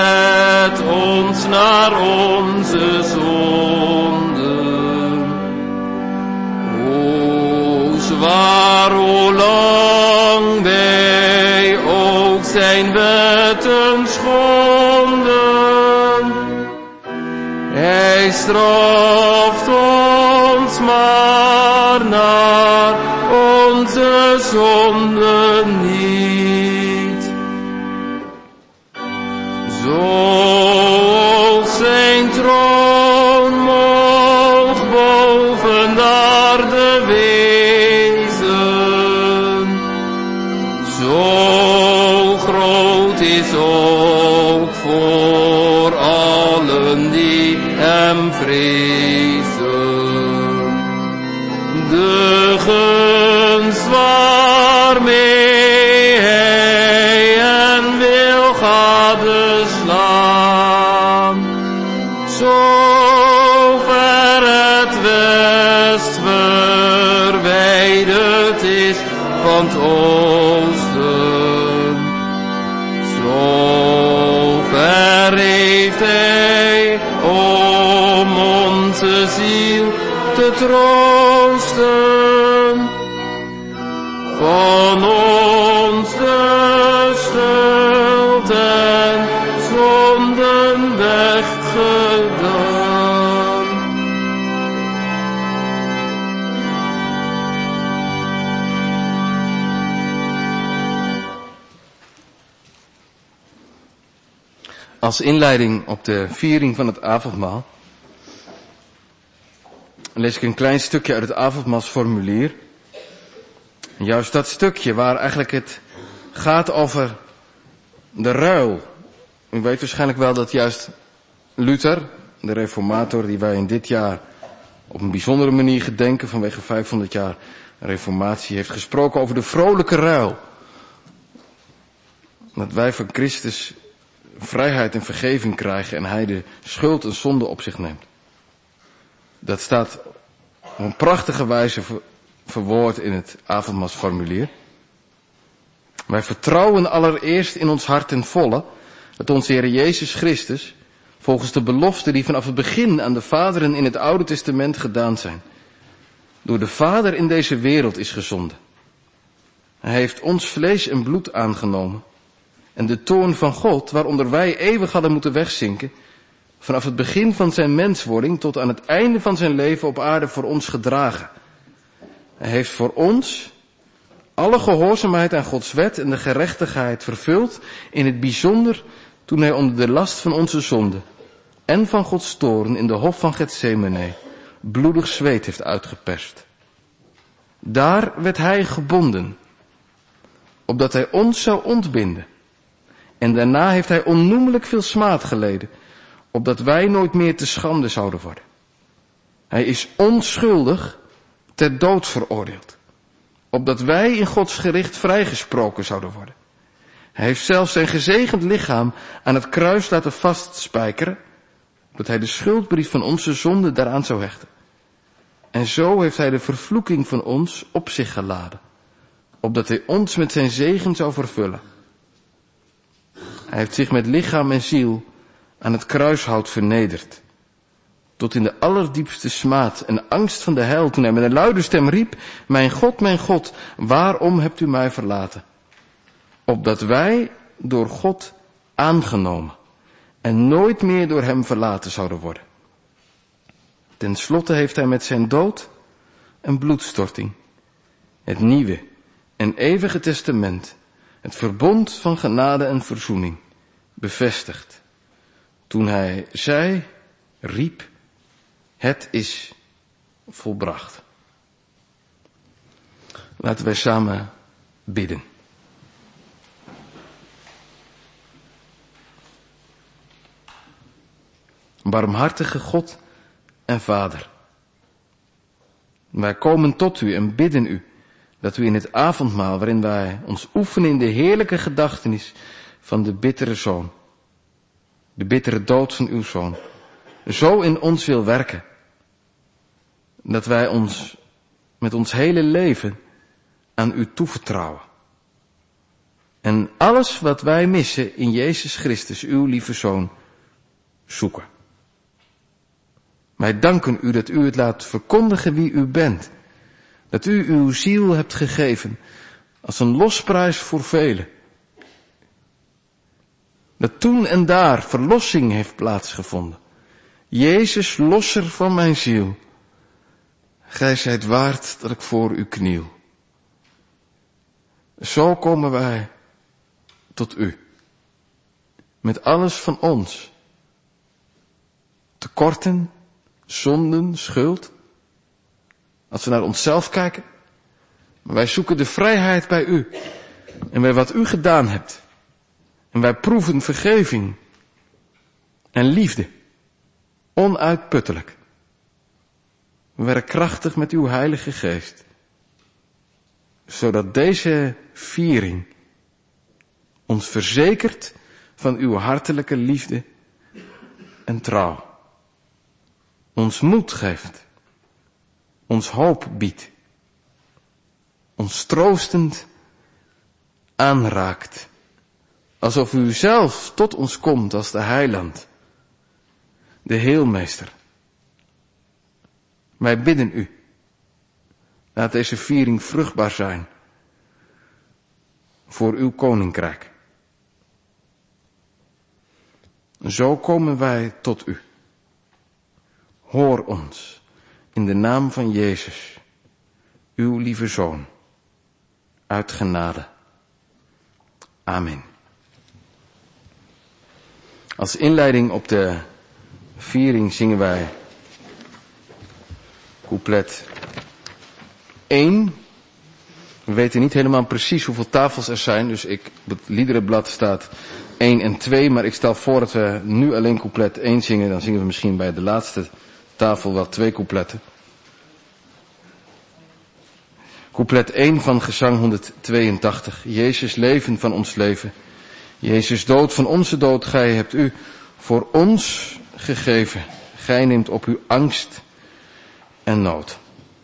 Naar onze zonden. Hij straft ons maar naar onze zonden niet. Zoals zijn troon moog boven de aarde wezen, zo groot is ook voor allen die hem vrezen. De gunst waarmee hij hen wil gadeslaan, zo ver het west verwijderd is van het oosten, zo ver heeft hij om onze ziel te troosten, van ons de schuld en zonden weggedaan. Als inleiding op de viering van het avondmaal lees ik een klein stukje uit het avondmaalsformulier. Juist dat stukje waar eigenlijk het gaat over de ruil. U weet waarschijnlijk wel dat juist Luther, de reformator die wij in dit jaar op een bijzondere manier gedenken vanwege 500 jaar reformatie, heeft gesproken over de vrolijke ruil. Dat wij van Christus vrijheid en vergeving krijgen en hij de schuld en zonde op zich neemt. Dat staat op een prachtige wijze verwoord in het avondmaalsformulier. Wij vertrouwen allereerst in ons hart ten volle dat onze Heer Jezus Christus, volgens de beloften die vanaf het begin aan de vaderen in het Oude Testament gedaan zijn, door de Vader in deze wereld is gezonden. Hij heeft ons vlees en bloed aangenomen en de toorn van God, waaronder wij eeuwig hadden moeten wegzinken, vanaf het begin van zijn menswording tot aan het einde van zijn leven op aarde voor ons gedragen. Hij heeft voor ons alle gehoorzaamheid aan Gods wet en de gerechtigheid vervuld, in het bijzonder toen hij onder de last van onze zonde en van Gods toorn in de hof van Getsemane bloedig zweet heeft uitgeperst. Daar werd hij gebonden, opdat hij ons zou ontbinden. En daarna heeft hij onnoemelijk veel smaad geleden, opdat wij nooit meer te schande zouden worden. Hij is onschuldig ter dood veroordeeld, opdat wij in Gods gericht vrijgesproken zouden worden. Hij heeft zelfs zijn gezegend lichaam aan het kruis laten vastspijkeren, opdat hij de schuldbrief van onze zonde daaraan zou hechten. En zo heeft hij de vervloeking van ons op zich geladen, opdat hij ons met zijn zegen zou vervullen. Hij heeft zich met lichaam en ziel aan het kruishout vernederd, tot in de allerdiepste smaad en angst van de hel, toen hij met een luide stem riep: mijn God, waarom hebt u mij verlaten? Opdat wij door God aangenomen en nooit meer door hem verlaten zouden worden. Ten slotte heeft hij met zijn dood en bloedstorting het nieuwe en eeuwige testament, het verbond van genade en verzoening, bevestigd. Toen hij riep, het is volbracht. Laten wij samen bidden. Barmhartige God en Vader, wij komen tot u en bidden u dat u in het avondmaal, waarin wij ons oefenen in de heerlijke gedachtenis van de bittere zoon, de bittere dood van uw zoon, zo in ons wil werken, dat wij ons met ons hele leven aan u toevertrouwen. En alles wat wij missen in Jezus Christus, uw lieve zoon, zoeken. Wij danken u dat u het laat verkondigen wie u bent. Dat u uw ziel hebt gegeven als een losprijs voor velen. Dat toen en daar verlossing heeft plaatsgevonden Jezus, losser van mijn ziel. Gij zijt waard dat ik voor u kniel. Zo komen wij tot u. Met alles van ons. Tekorten, zonden, schuld. Als we naar onszelf kijken. Maar wij zoeken de vrijheid bij u. En bij wat u gedaan hebt. En wij proeven vergeving. En liefde. Onuitputtelijk. Werk krachtig met uw Heilige Geest. Zodat deze viering ons verzekert van uw hartelijke liefde en trouw. Ons moed geeft. Ons hoop biedt. Ons troostend aanraakt. Alsof u zelf tot ons komt als de heiland. De heelmeester. Wij bidden u. Laat deze viering vruchtbaar zijn. Voor uw koninkrijk. Zo komen wij tot u. Hoor ons in de naam van Jezus, uw lieve Zoon, uit genade. Amen. Als inleiding op de viering zingen wij couplet 1. We weten niet helemaal precies hoeveel tafels er zijn, dus op het liederenblad staat 1 en 2, maar ik stel voor dat we nu alleen couplet 1 zingen, dan zingen we misschien bij de laatste tafel wel 2 coupletten. Couplet 1 van gezang 182. Jezus leven van ons leven. Jezus dood van onze dood. Gij hebt u voor ons gegeven. Gij neemt op uw angst en nood.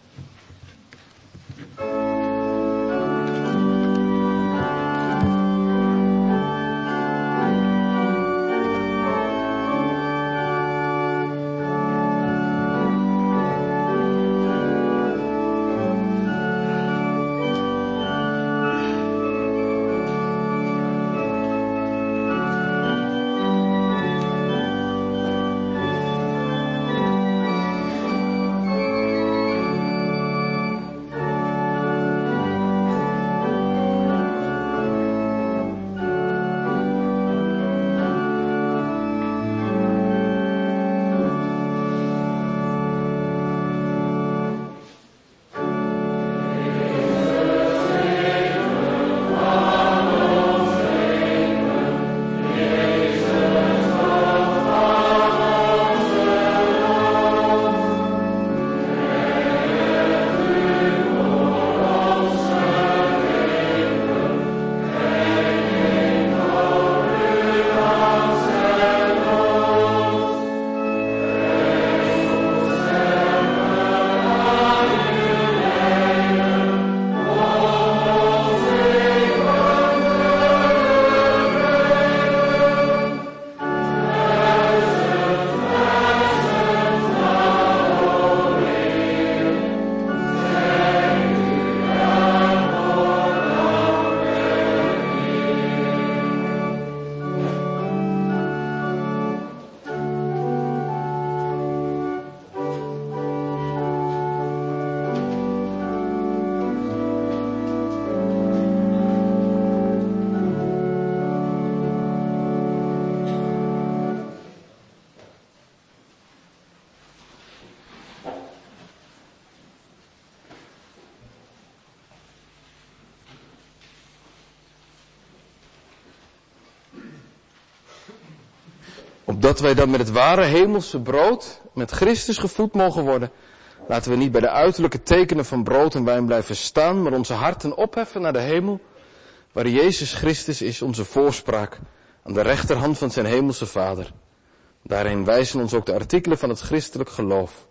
Opdat wij dan met het ware hemelse brood, met Christus gevoed mogen worden, laten we niet bij de uiterlijke tekenen van brood en wijn blijven staan, maar onze harten opheffen naar de hemel, waar Jezus Christus is, onze voorspraak, aan de rechterhand van zijn hemelse Vader. Daarin wijzen ons ook de artikelen van het christelijk geloof.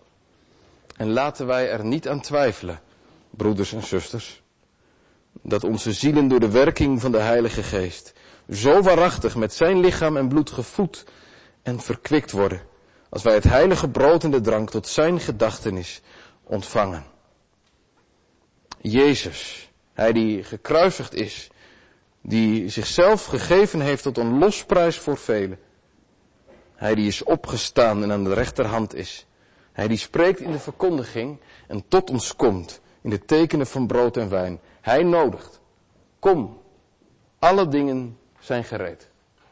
En laten wij er niet aan twijfelen, broeders en zusters, dat onze zielen door de werking van de Heilige Geest zo waarachtig met zijn lichaam en bloed gevoed en verkwikt worden, als wij het heilige brood en de drank tot zijn gedachtenis ontvangen. Jezus, hij die gekruisigd is, die zichzelf gegeven heeft tot een losprijs voor velen. Hij die is opgestaan en aan de rechterhand is. Hij die spreekt in de verkondiging en tot ons komt in de tekenen van brood en wijn. Hij nodigt. Kom, alle dingen zijn gereed.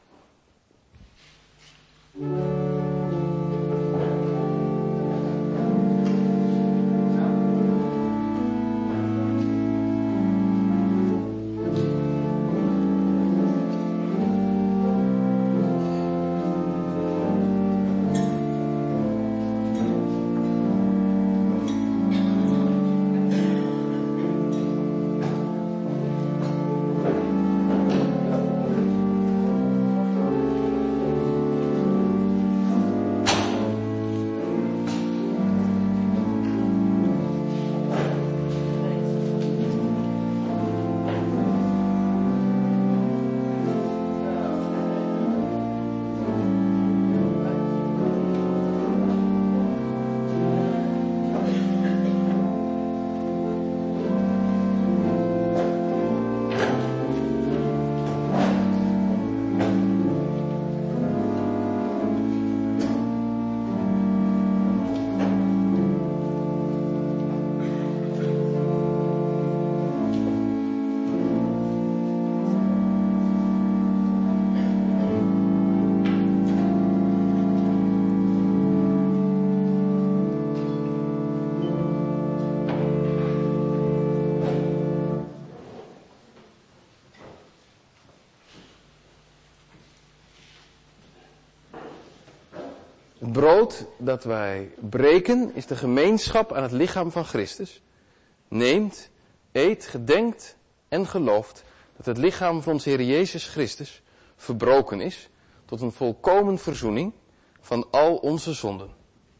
Het brood dat wij breken is de gemeenschap aan het lichaam van Christus. Neemt, eet, gedenkt en gelooft dat het lichaam van onze Heer Jezus Christus verbroken is tot een volkomen verzoening van al onze zonden.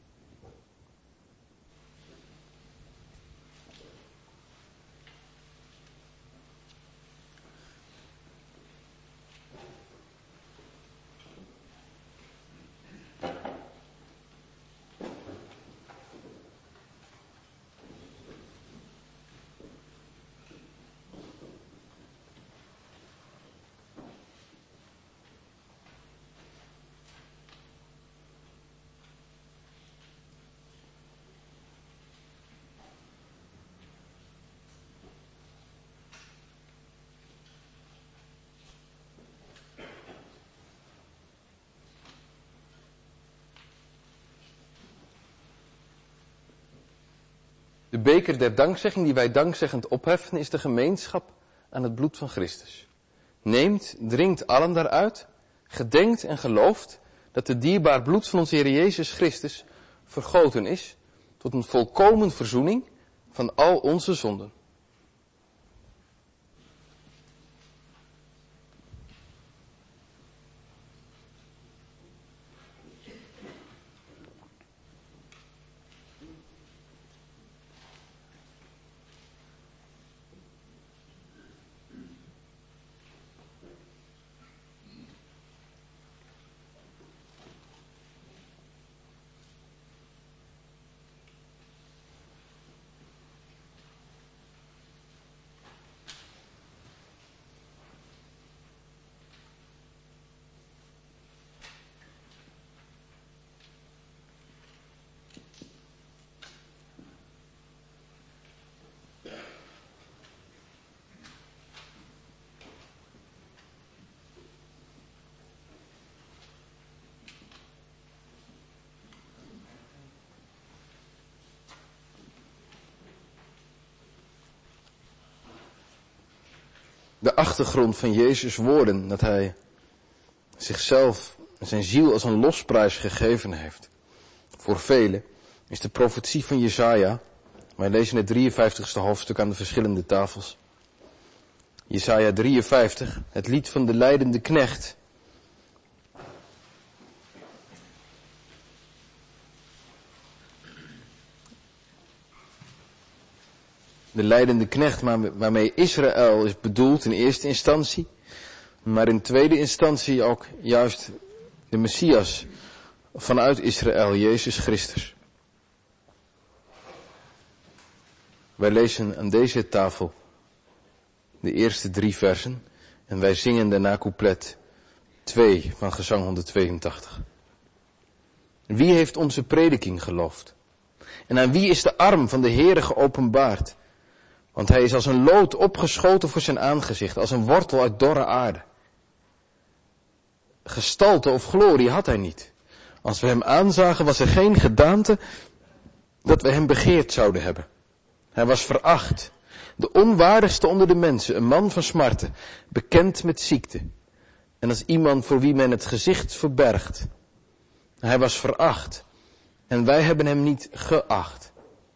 De beker der dankzegging die wij dankzeggend opheffen is de gemeenschap aan het bloed van Christus. Neemt, drinkt allen daaruit, gedenkt en gelooft dat het dierbaar bloed van onze Heer Jezus Christus vergoten is tot een volkomen verzoening van al onze zonden. De achtergrond van Jezus' woorden, dat hij zichzelf en zijn ziel als een losprijs gegeven heeft voor velen, is de profetie van Jesaja. Wij lezen het 53ste hoofdstuk aan de verschillende tafels. Jesaja 53, het lied van de lijdende knecht. De lijdende knecht waarmee Israël is bedoeld in eerste instantie, maar in tweede instantie ook juist de Messias vanuit Israël, Jezus Christus. Wij lezen aan deze tafel de eerste 3 versen en wij zingen daarna couplet 2 van gezang 182. Wie heeft onze prediking geloofd? En aan wie is de arm van de Heere geopenbaard? Want hij is als een lood opgeschoten voor zijn aangezicht, als een wortel uit dorre aarde. Gestalte of glorie had hij niet. Als we hem aanzagen was er geen gedaante dat we hem begeerd zouden hebben. Hij was veracht, de onwaardigste onder de mensen, een man van smarten, bekend met ziekte. En als iemand voor wie men het gezicht verbergt. Hij was veracht en wij hebben hem niet geacht.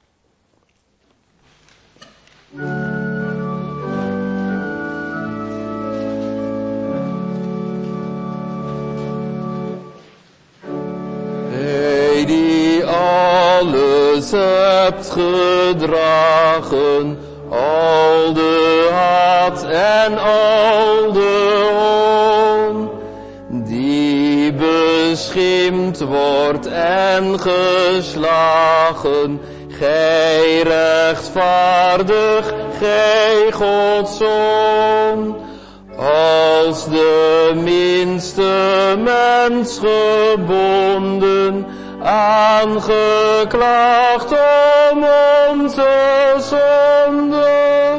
Hij die alles hebt gedragen, al de haat en al de hoon, die beschimpt wordt en geslagen, gij rechtvaardig, gij Gods Zoon, als de minste mens gebonden, aangeklaagd om onze zonde.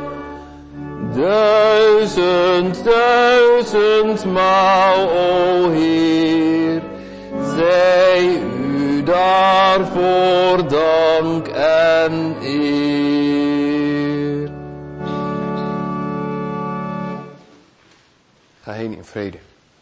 1000maal, o Heer, zij u daarvoor dank en eer. Ga heen in vrede.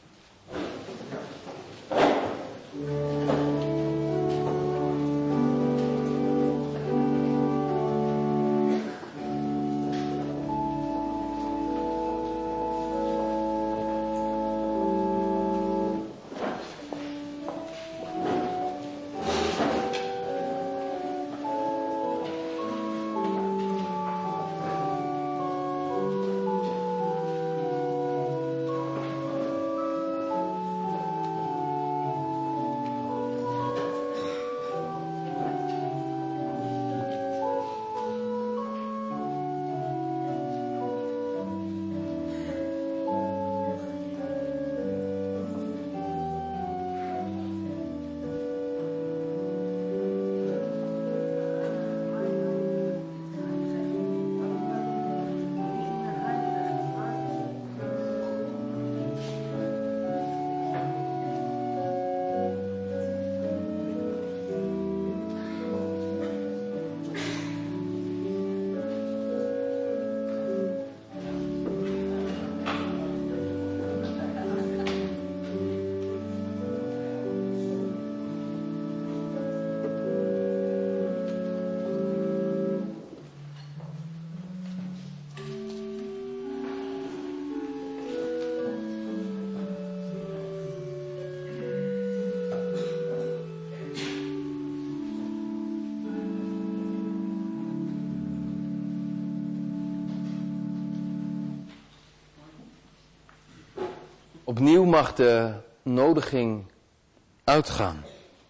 Opnieuw mag de nodiging uitgaan.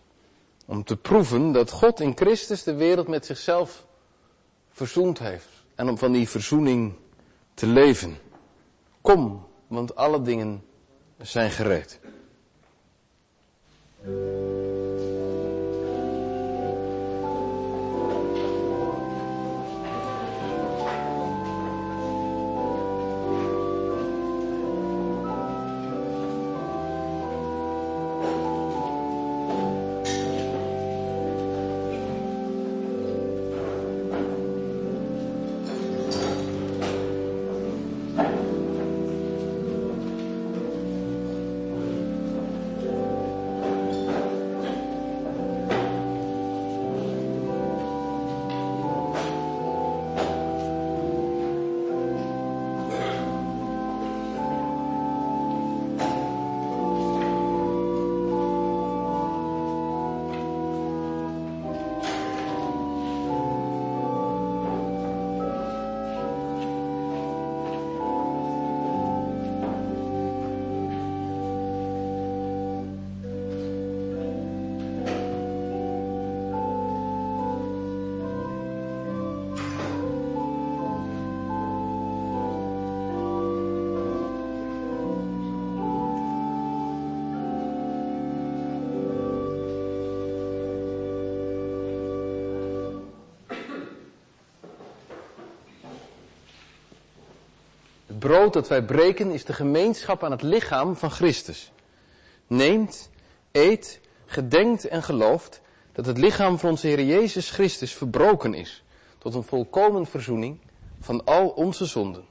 Om te proeven dat God in Christus de wereld met zichzelf verzoend heeft. En om van die verzoening te leven. Kom, want alle dingen zijn gereed. brood dat wij breken is de gemeenschap aan het lichaam van Christus. Neemt, eet, gedenkt en gelooft dat het lichaam van onze Heer Jezus Christus verbroken is tot een volkomen verzoening van al onze zonden.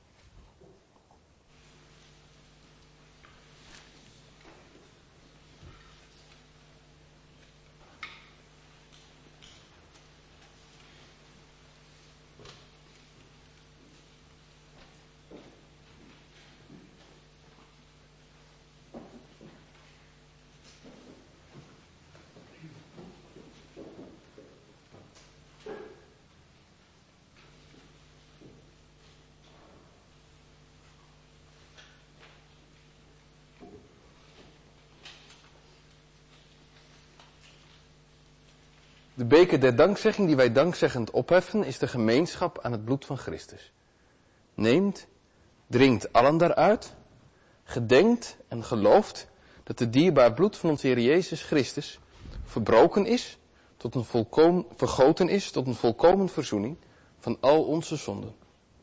De beker der dankzegging die wij dankzeggend opheffen is de gemeenschap aan het bloed van Christus. Neemt, drinkt allen daaruit, gedenkt en gelooft dat het dierbaar bloed van onze Heer Jezus Christus verbroken is, vergoten is tot een volkomen verzoening van al onze zonden.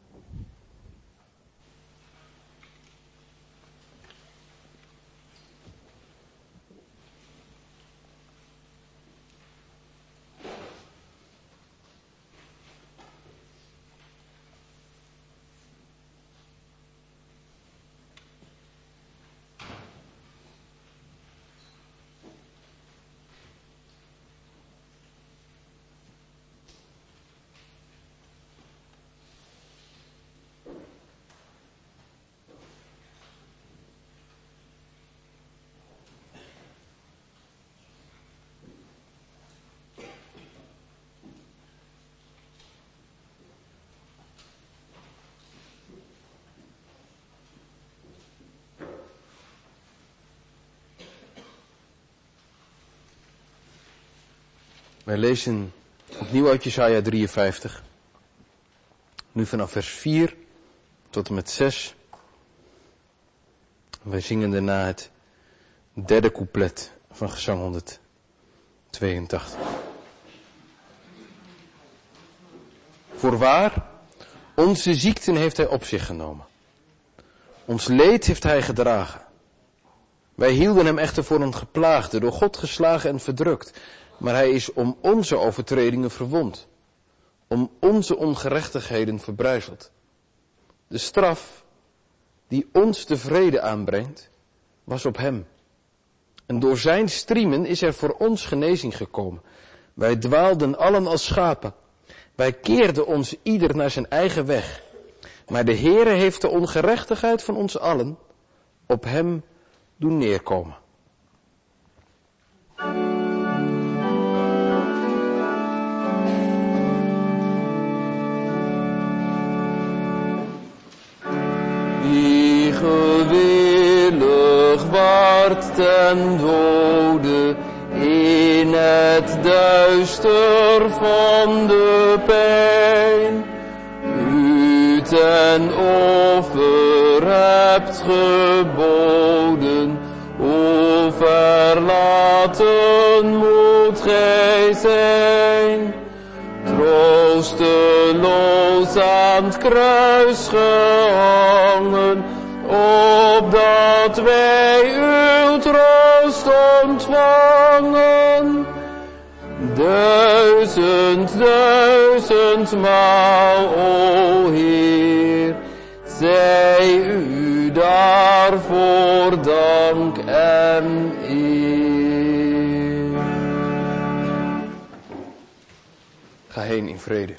Wij lezen opnieuw uit Jesaja 53. Nu vanaf vers 4 tot en met 6. Wij zingen daarna het derde couplet van gezang 182. Voorwaar, onze ziekten heeft hij op zich genomen. Ons leed heeft hij gedragen. Wij hielden hem echter voor een geplaagde, door God geslagen en verdrukt. Maar hij is om onze overtredingen verwond, om onze ongerechtigheden verbrijzeld. De straf die ons de vrede aanbrengt, was op hem. En door zijn striemen is er voor ons genezing gekomen. Wij dwaalden allen als schapen. Wij keerden ons ieder naar zijn eigen weg. Maar de Heere heeft de ongerechtigheid van ons allen op hem doen neerkomen. Die gewillig waart ten dode in het duister van de pijn, u ten offer hebt geboden, o verlaten moet gij zijn. Troosteloos aan het kruis gehangen, opdat wij uw troost ontvangen. 1000 maal, o Heer, zij u daarvoor dank en eer. Ga heen in vrede.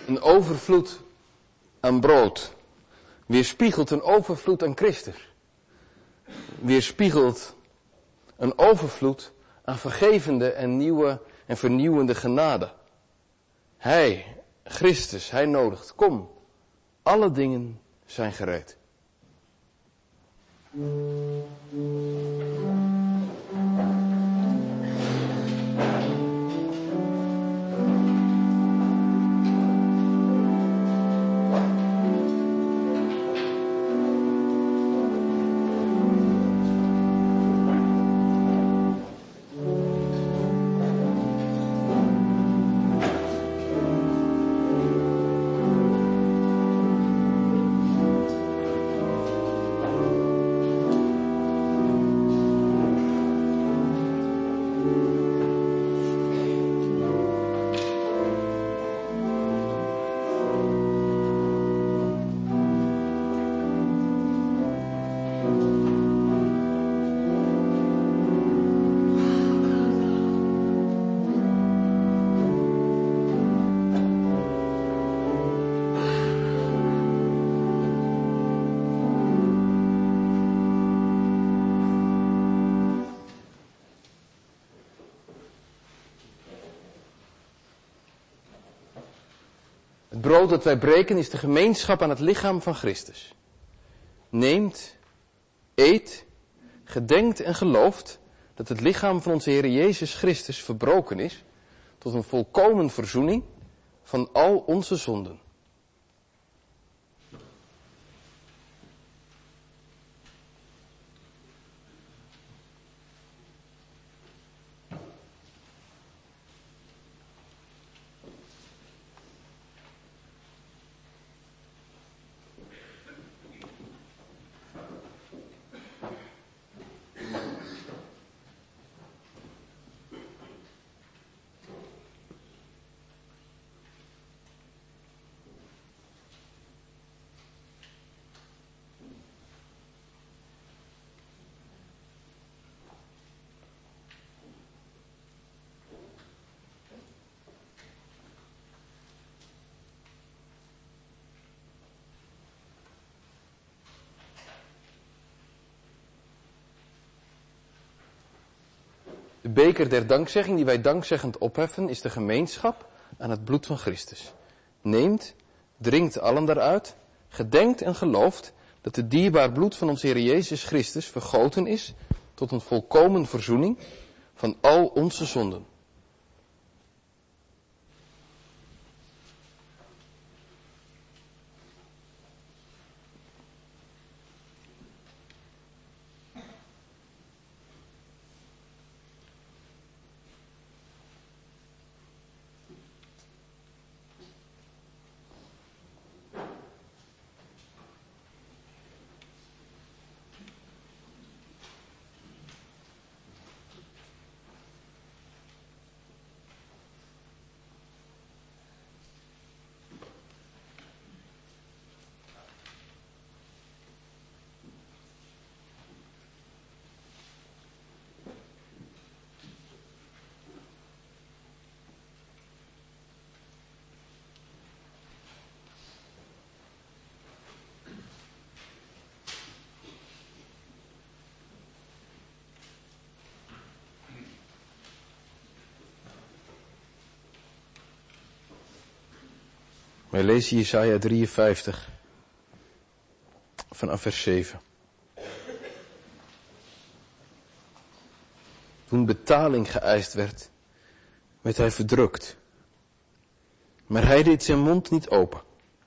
een overvloed aan brood. Weerspiegelt een overvloed aan Christus. Weerspiegelt een overvloed aan vergevende en nieuwe en vernieuwende genade. Hij, Christus, hij nodigt, kom, alle dingen zijn gereed. Het brood dat wij breken is de gemeenschap aan het lichaam van Christus. Neemt, eet, gedenkt en gelooft dat het lichaam van onze Heer Jezus Christus verbroken is tot een volkomen verzoening van al onze zonden. De beker der dankzegging die wij dankzeggend opheffen is de gemeenschap aan het bloed van Christus. Neemt, drinkt allen daaruit, gedenkt en gelooft dat het dierbaar bloed van onze Heer Jezus Christus vergoten is tot een volkomen verzoening van al onze zonden. Wij lezen Jesaja 53 vanaf vers 7. Toen betaling geëist werd, werd hij verdrukt. Maar hij deed zijn mond niet open.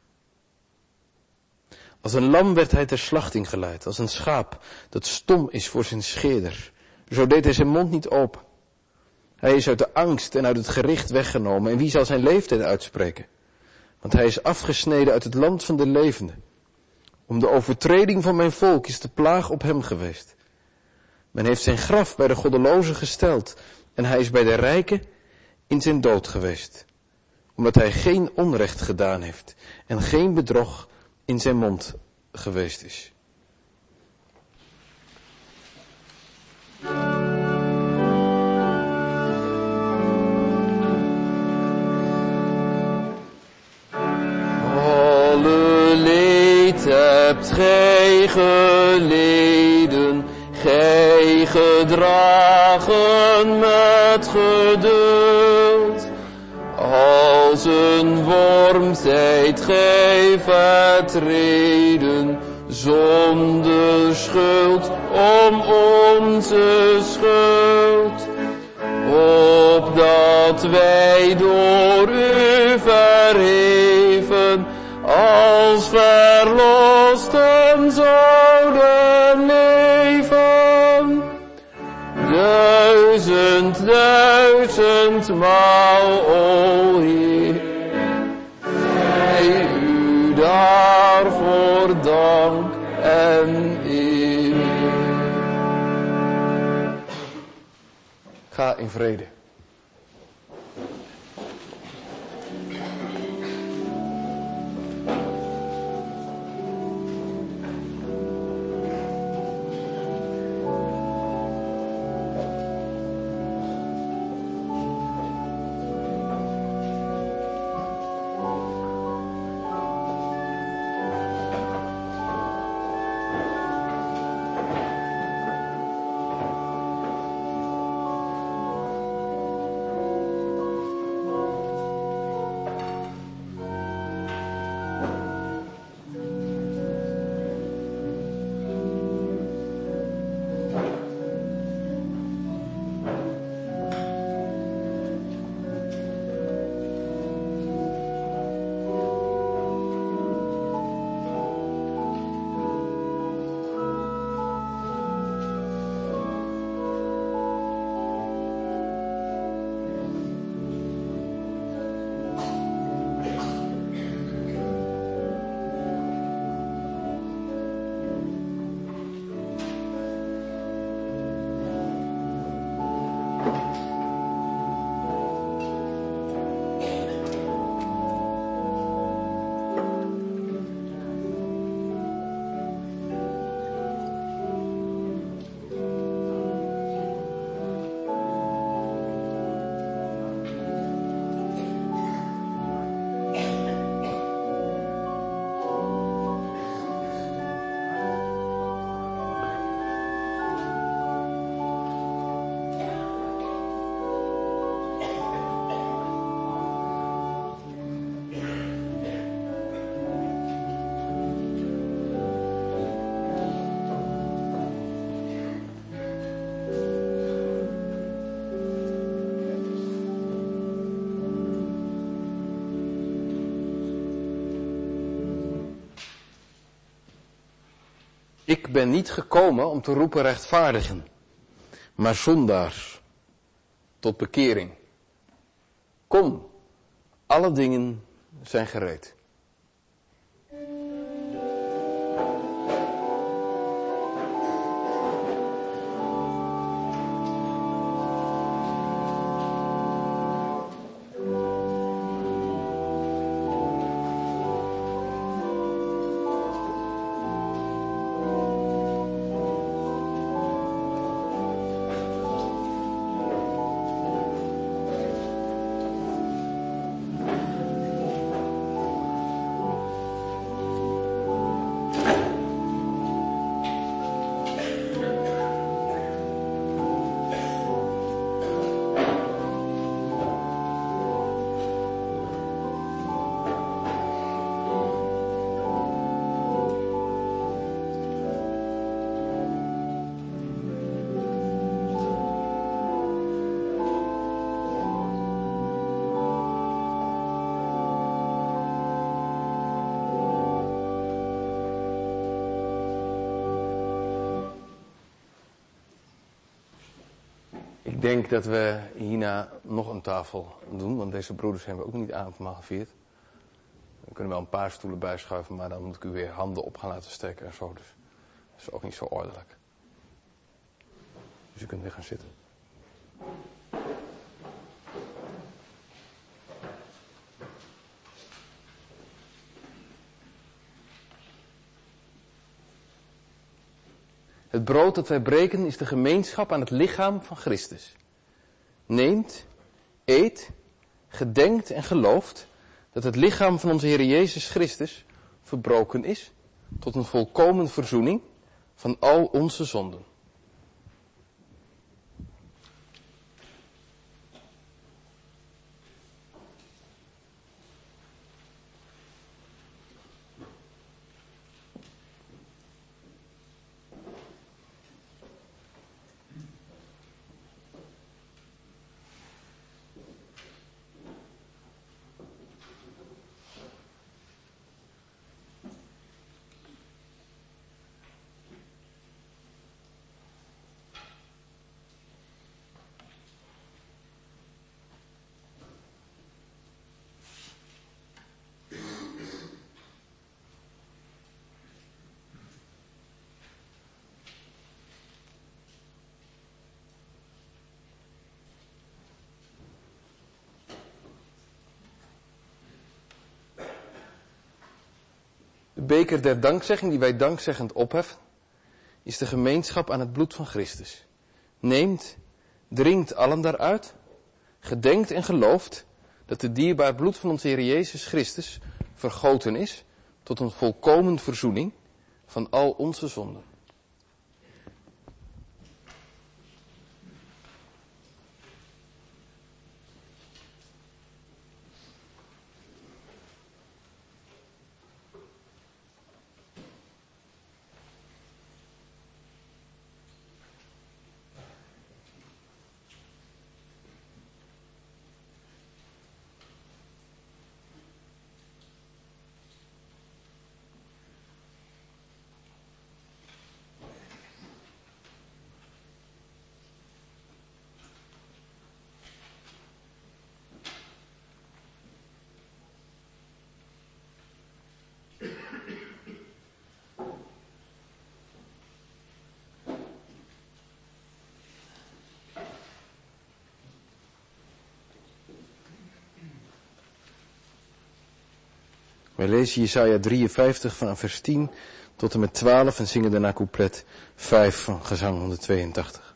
Als een lam werd hij ter slachting geleid, als een schaap dat stom is voor zijn scheerder. Zo deed hij zijn mond niet open. Hij is uit de angst en uit het gericht weggenomen. En wie zal zijn leeftijd uitspreken? Want hij is afgesneden uit het land van de levenden. Om de overtreding van mijn volk is de plaag op hem geweest. Men heeft zijn graf bij de goddelozen gesteld. En hij is bij de rijken in zijn dood geweest. Omdat hij geen onrecht gedaan heeft. En geen bedrog in zijn mond geweest is. hebt gij geleden, gij gedragen met geduld. Als een worm zijt gij vertreden, zonder schuld om onze schuld. Opdat wij door u verheven, als verlosten zouden leven. 1000 maal, o Heer, zij u daarvoor dank en eer. Ga in vrede. Ik ben niet gekomen om te roepen rechtvaardigen, maar zondaars tot bekering. Kom, alle dingen zijn gereed. Ik denk dat we hierna nog een tafel doen, want deze broeders hebben ook niet avondmaal gevierd. We kunnen wel een paar stoelen bijschuiven, maar dan moet ik u weer handen op gaan laten steken en zo. Dus dat is ook niet zo ordelijk. Dus u kunt weer gaan zitten. Het brood dat wij breken is de gemeenschap aan het lichaam van Christus. Neemt, eet, gedenkt en gelooft dat het lichaam van onze Heer Jezus Christus verbroken is tot een volkomen verzoening van al onze zonden. De beker der dankzegging die wij dankzeggend opheffen, is de gemeenschap aan het bloed van Christus. Neemt, drinkt allen daaruit, gedenkt en gelooft dat het dierbaar bloed van onze Heer Jezus Christus vergoten is tot een volkomen verzoening van al onze zonden. Wij lezen Jesaja 53 van vers 10 tot en met 12 en zingen daarna couplet 5 van gezang 182.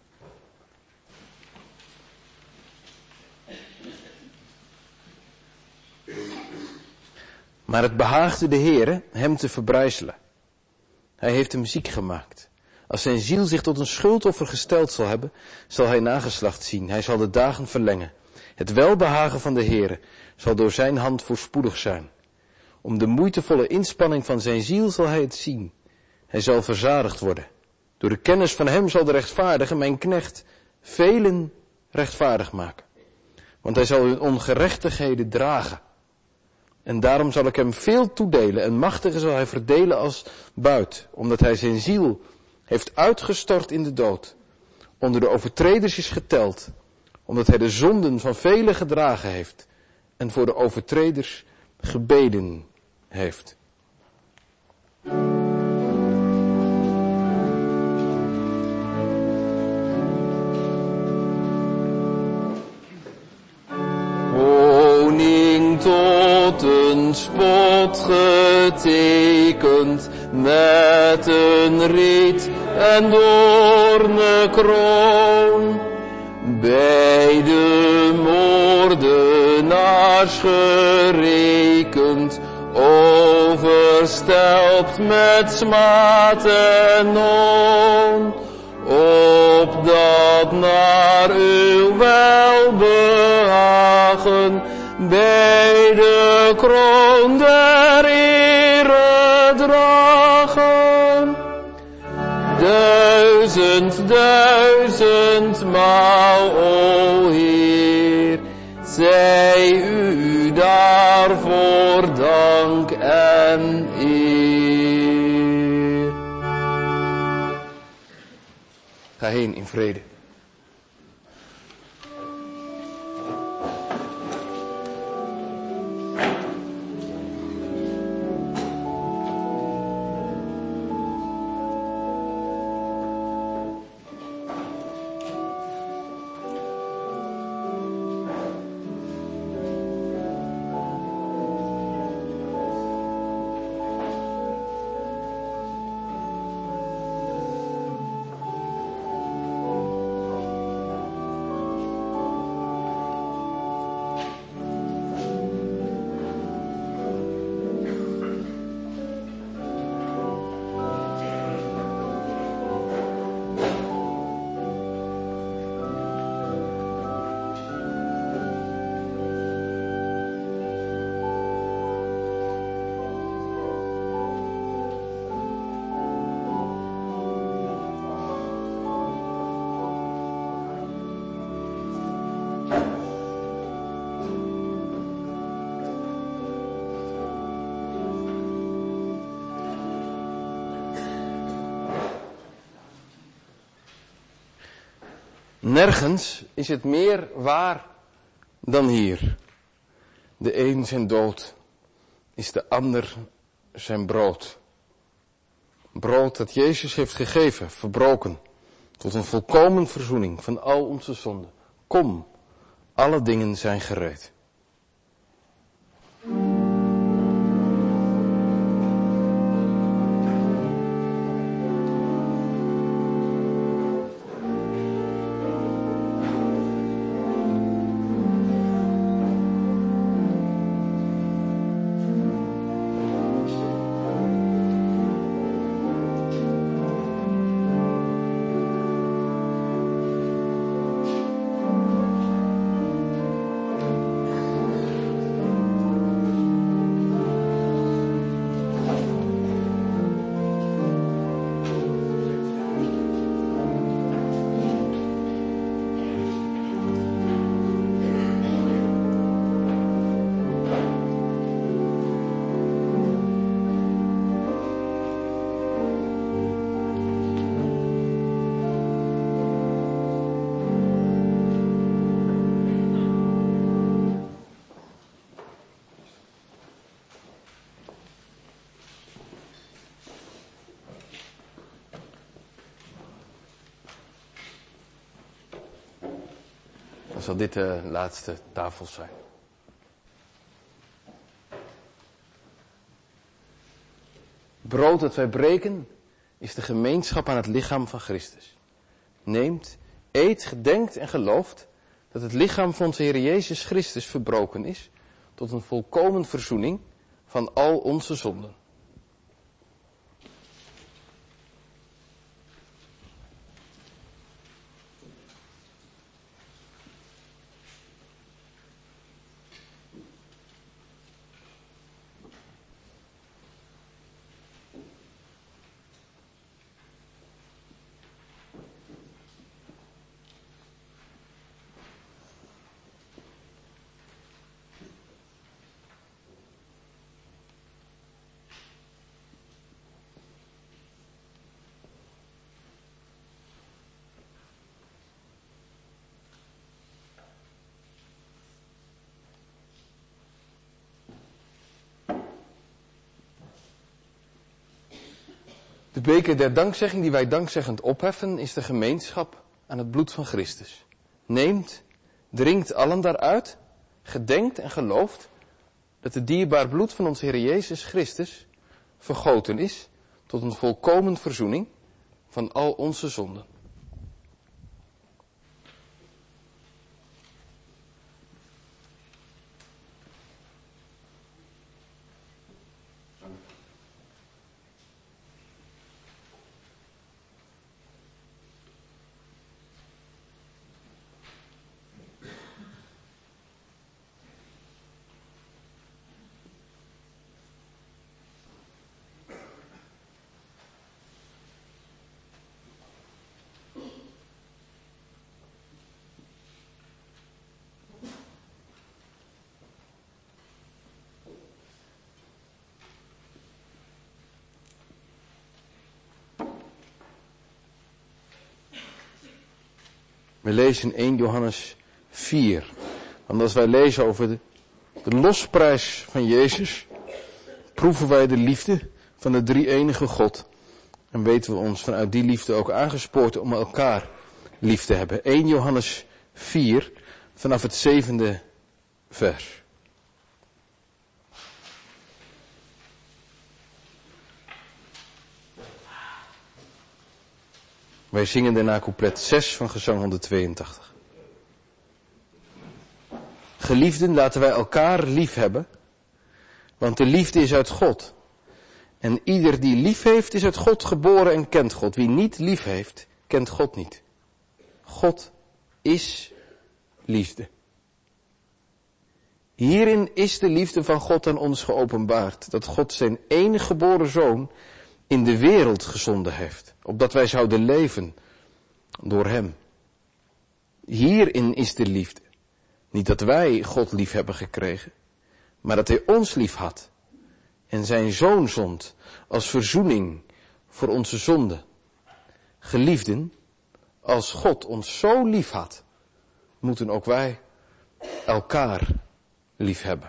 Maar het behaagde de Heere hem te verbrijzelen. Hij heeft hem ziek gemaakt. Als zijn ziel zich tot een schuldoffer gesteld zal hebben, zal hij nageslacht zien. Hij zal de dagen verlengen. Het welbehagen van de Heere zal door zijn hand voorspoedig zijn. Om de moeitevolle inspanning van zijn ziel zal hij het zien. Hij zal verzadigd worden. Door de kennis van hem zal de rechtvaardige, mijn knecht, velen rechtvaardig maken. Want hij zal hun ongerechtigheden dragen. En daarom zal ik hem veel toedelen en machtige zal hij verdelen als buit. Omdat hij zijn ziel heeft uitgestort in de dood. Onder de overtreders is geteld. Omdat hij de zonden van velen gedragen heeft. En voor de overtreders gebeden heeft. Koning tot een spot getekend, met een riet en doornenkroon. Bij de moordenaars gerekend, overstelpt met smaad en nood. Opdat naar uw welbehagen bij de kroon der ere dragen. 1000-maal, o Heer, zij u daarvoor dank en eer. Ga heen in vrede. Nergens is het meer waar dan hier. De een zijn dood is de ander zijn brood. Brood dat Jezus heeft gegeven, verbroken, tot een volkomen verzoening van al onze zonden. Kom, alle dingen zijn gereed. Dan zal dit de laatste tafel zijn. Brood dat wij breken is de gemeenschap aan het lichaam van Christus. Neemt, eet, gedenkt en gelooft dat het lichaam van onze Heer Jezus Christus verbroken is tot een volkomen verzoening van al onze zonden. De beker der dankzegging die wij dankzeggend opheffen is de gemeenschap aan het bloed van Christus. Neemt, drinkt allen daaruit, gedenkt en gelooft dat het dierbaar bloed van onze Heer Jezus Christus vergoten is tot een volkomen verzoening van al onze zonden. We lezen 1 Johannes 4. Want als wij lezen over de losprijs van Jezus, proeven wij de liefde van de drie-enige God. En weten we ons vanuit die liefde ook aangespoord om elkaar lief te hebben. 1 Johannes 4, vanaf het 7e vers. Wij zingen daarna couplet 6 van gezang 182. Geliefden, laten wij elkaar lief hebben, want de liefde is uit God. En ieder die lief heeft, is uit God geboren en kent God. Wie niet lief heeft, kent God niet. God is liefde. Hierin is de liefde van God aan ons geopenbaard, dat God zijn enige geboren zoon in de wereld gezonden heeft, opdat wij zouden leven door hem. Hierin is de liefde. Niet dat wij God lief hebben gekregen, maar dat hij ons lief had en zijn zoon zond als verzoening voor onze zonden. Geliefden, als God ons zo lief had, moeten ook wij elkaar lief hebben.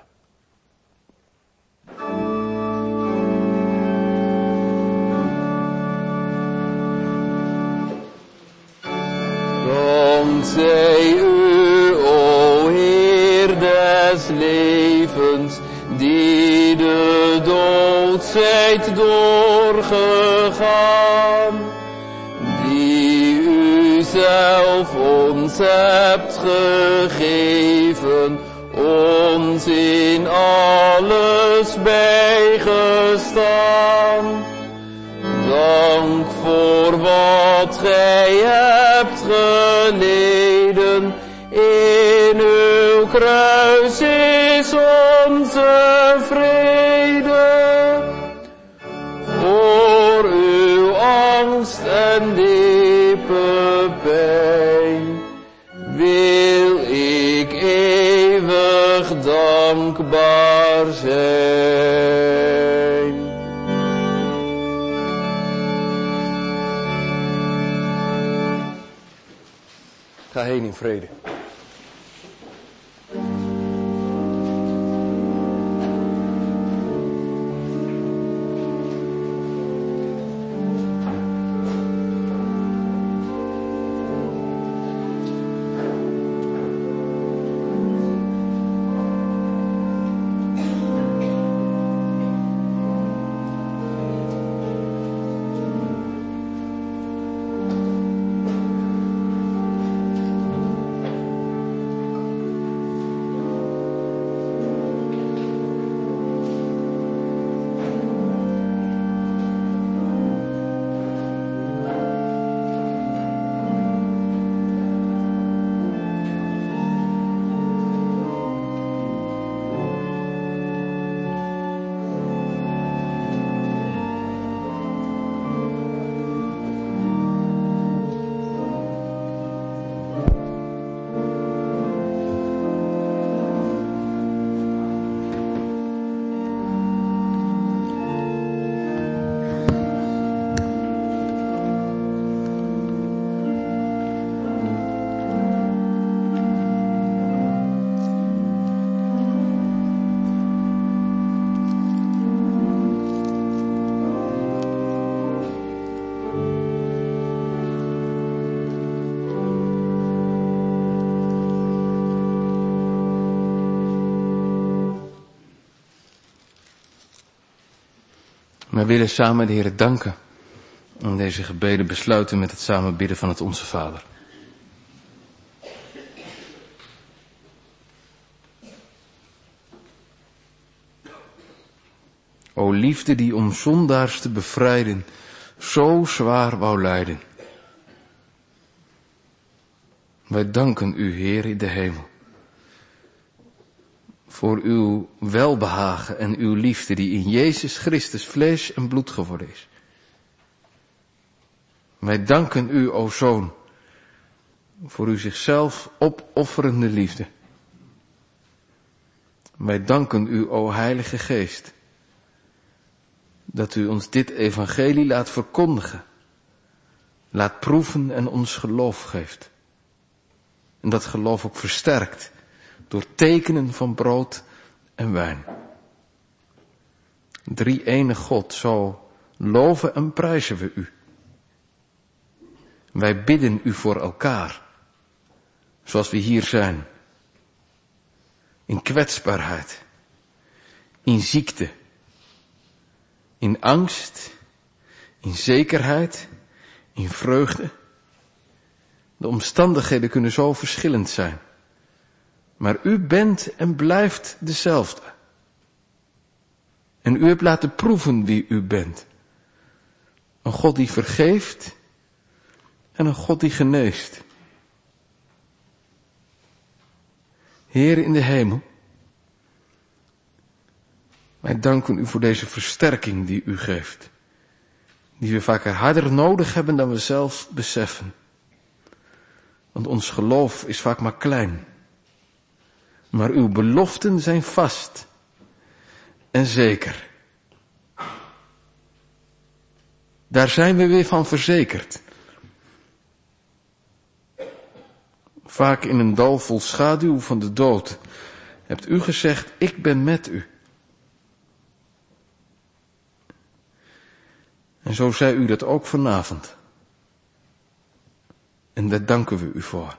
Dank zij u, o Heer des levens, die de dood zijt doorgegaan, die u zelf ons hebt gegeven, ons in alles bijgestaan. Dank voor wat gij hebt geleden, in uw kruis is onze vrede. Voor uw angst en diepe pijn wil ik eeuwig dankbaar zijn. Ga heen in vrede. We willen samen de Heer danken en deze gebeden besluiten met het samen bidden van het Onze Vader. O liefde die om zondaars te bevrijden zo zwaar wou lijden. Wij danken u, Heer in de hemel, voor uw welbehagen en uw liefde die in Jezus Christus vlees en bloed geworden is. Wij danken u, o Zoon, voor uw zichzelf opofferende liefde. Wij danken u, o Heilige Geest, dat u ons dit evangelie laat verkondigen, laat proeven en ons geloof geeft. En dat geloof ook versterkt door tekenen van brood en wijn. Drie-ene God, zo loven en prijzen we u. Wij bidden u voor elkaar, zoals we hier zijn. In kwetsbaarheid, in ziekte, in angst, in zekerheid, in vreugde. De omstandigheden kunnen zo verschillend zijn. Maar u bent en blijft dezelfde. En u hebt laten proeven wie u bent. Een God die vergeeft en een God die geneest. Heer in de hemel, wij danken u voor deze versterking die u geeft. Die we vaker harder nodig hebben dan we zelf beseffen. Want ons geloof is vaak maar klein. Maar uw beloften zijn vast en zeker. Daar zijn we weer van verzekerd. vaak in een dal vol schaduw van de dood, hebt u gezegd, ik ben met u. En zo zei u dat ook vanavond. En daar danken we u voor.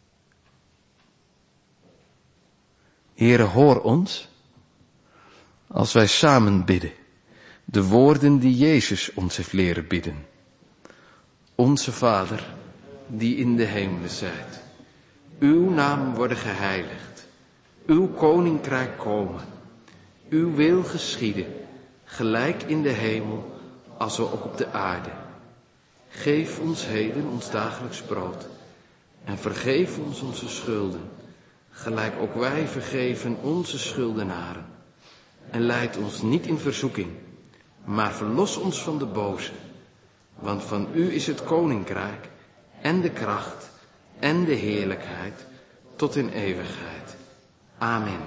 Heere, hoor ons, als wij samen bidden, de woorden die Jezus ons heeft leren bidden. Onze Vader, die in de hemelen zijt, uw naam worden geheiligd, uw koninkrijk komen, uw wil geschieden, gelijk in de hemel, als ook op de aarde. Geef ons heden ons dagelijks brood en vergeef ons onze schulden, gelijk ook wij vergeven onze schuldenaren. En leid ons niet in verzoeking, maar verlos ons van de boze. Want van u is het koninkrijk en de kracht en de heerlijkheid tot in eeuwigheid. Amen.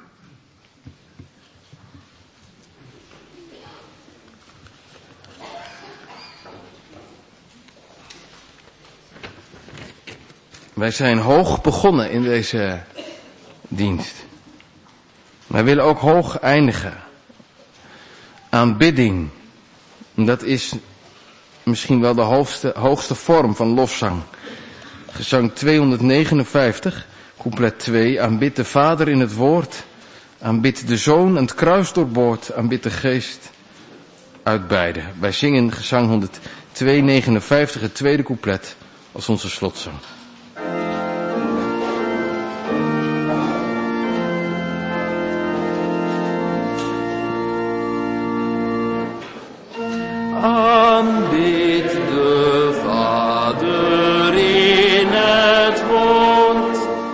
Wij zijn hoog begonnen in deze dienst. Wij willen ook hoog eindigen. Aanbidding. Dat is misschien wel de hoogste vorm van lofzang. Gezang 259, couplet 2. Aanbid de Vader in het woord. Aanbid de Zoon aan het kruis doorboord. Aanbid de Geest uit beide. Wij zingen gezang 102, het tweede couplet als onze slotzang. Aanbid de Vader in het woord.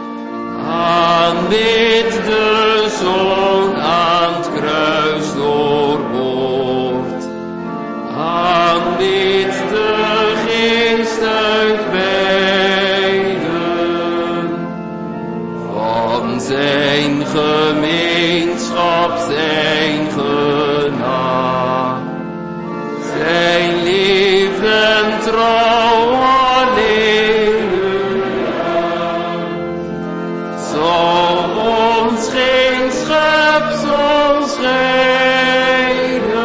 Aanbid de Zoon aan het kruis doorboord. Aanbid de Geest uit beiden. Van zijn gemeenschap, zijn genade. Zijn liefde en trouw, halleluja. Zal ons geen schepsel scheiden.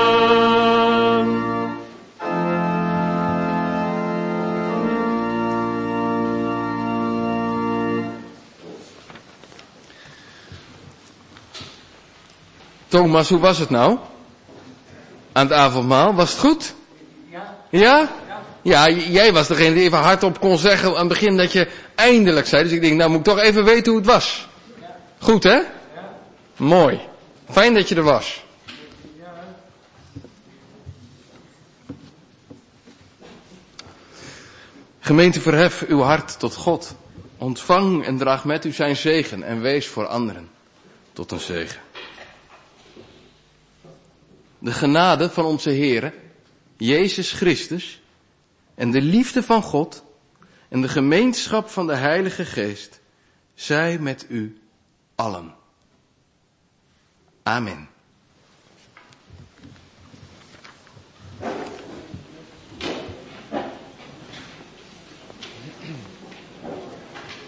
Thomas, hoe was het nou? Aan het avondmaal, was het goed? Ja. Ja? Ja, jij was degene die even hardop kon zeggen aan het begin dat je eindelijk zei. Dus ik denk, nou moet ik toch even weten hoe het was. Goed, hè? Ja. Mooi. Fijn dat je er was. Gemeente, verhef uw hart tot God. Ontvang en draag met u zijn zegen en wees voor anderen tot een zegen. De genade van onze Heere, Jezus Christus, en de liefde van God en de gemeenschap van de Heilige Geest, zij met u allen. Amen.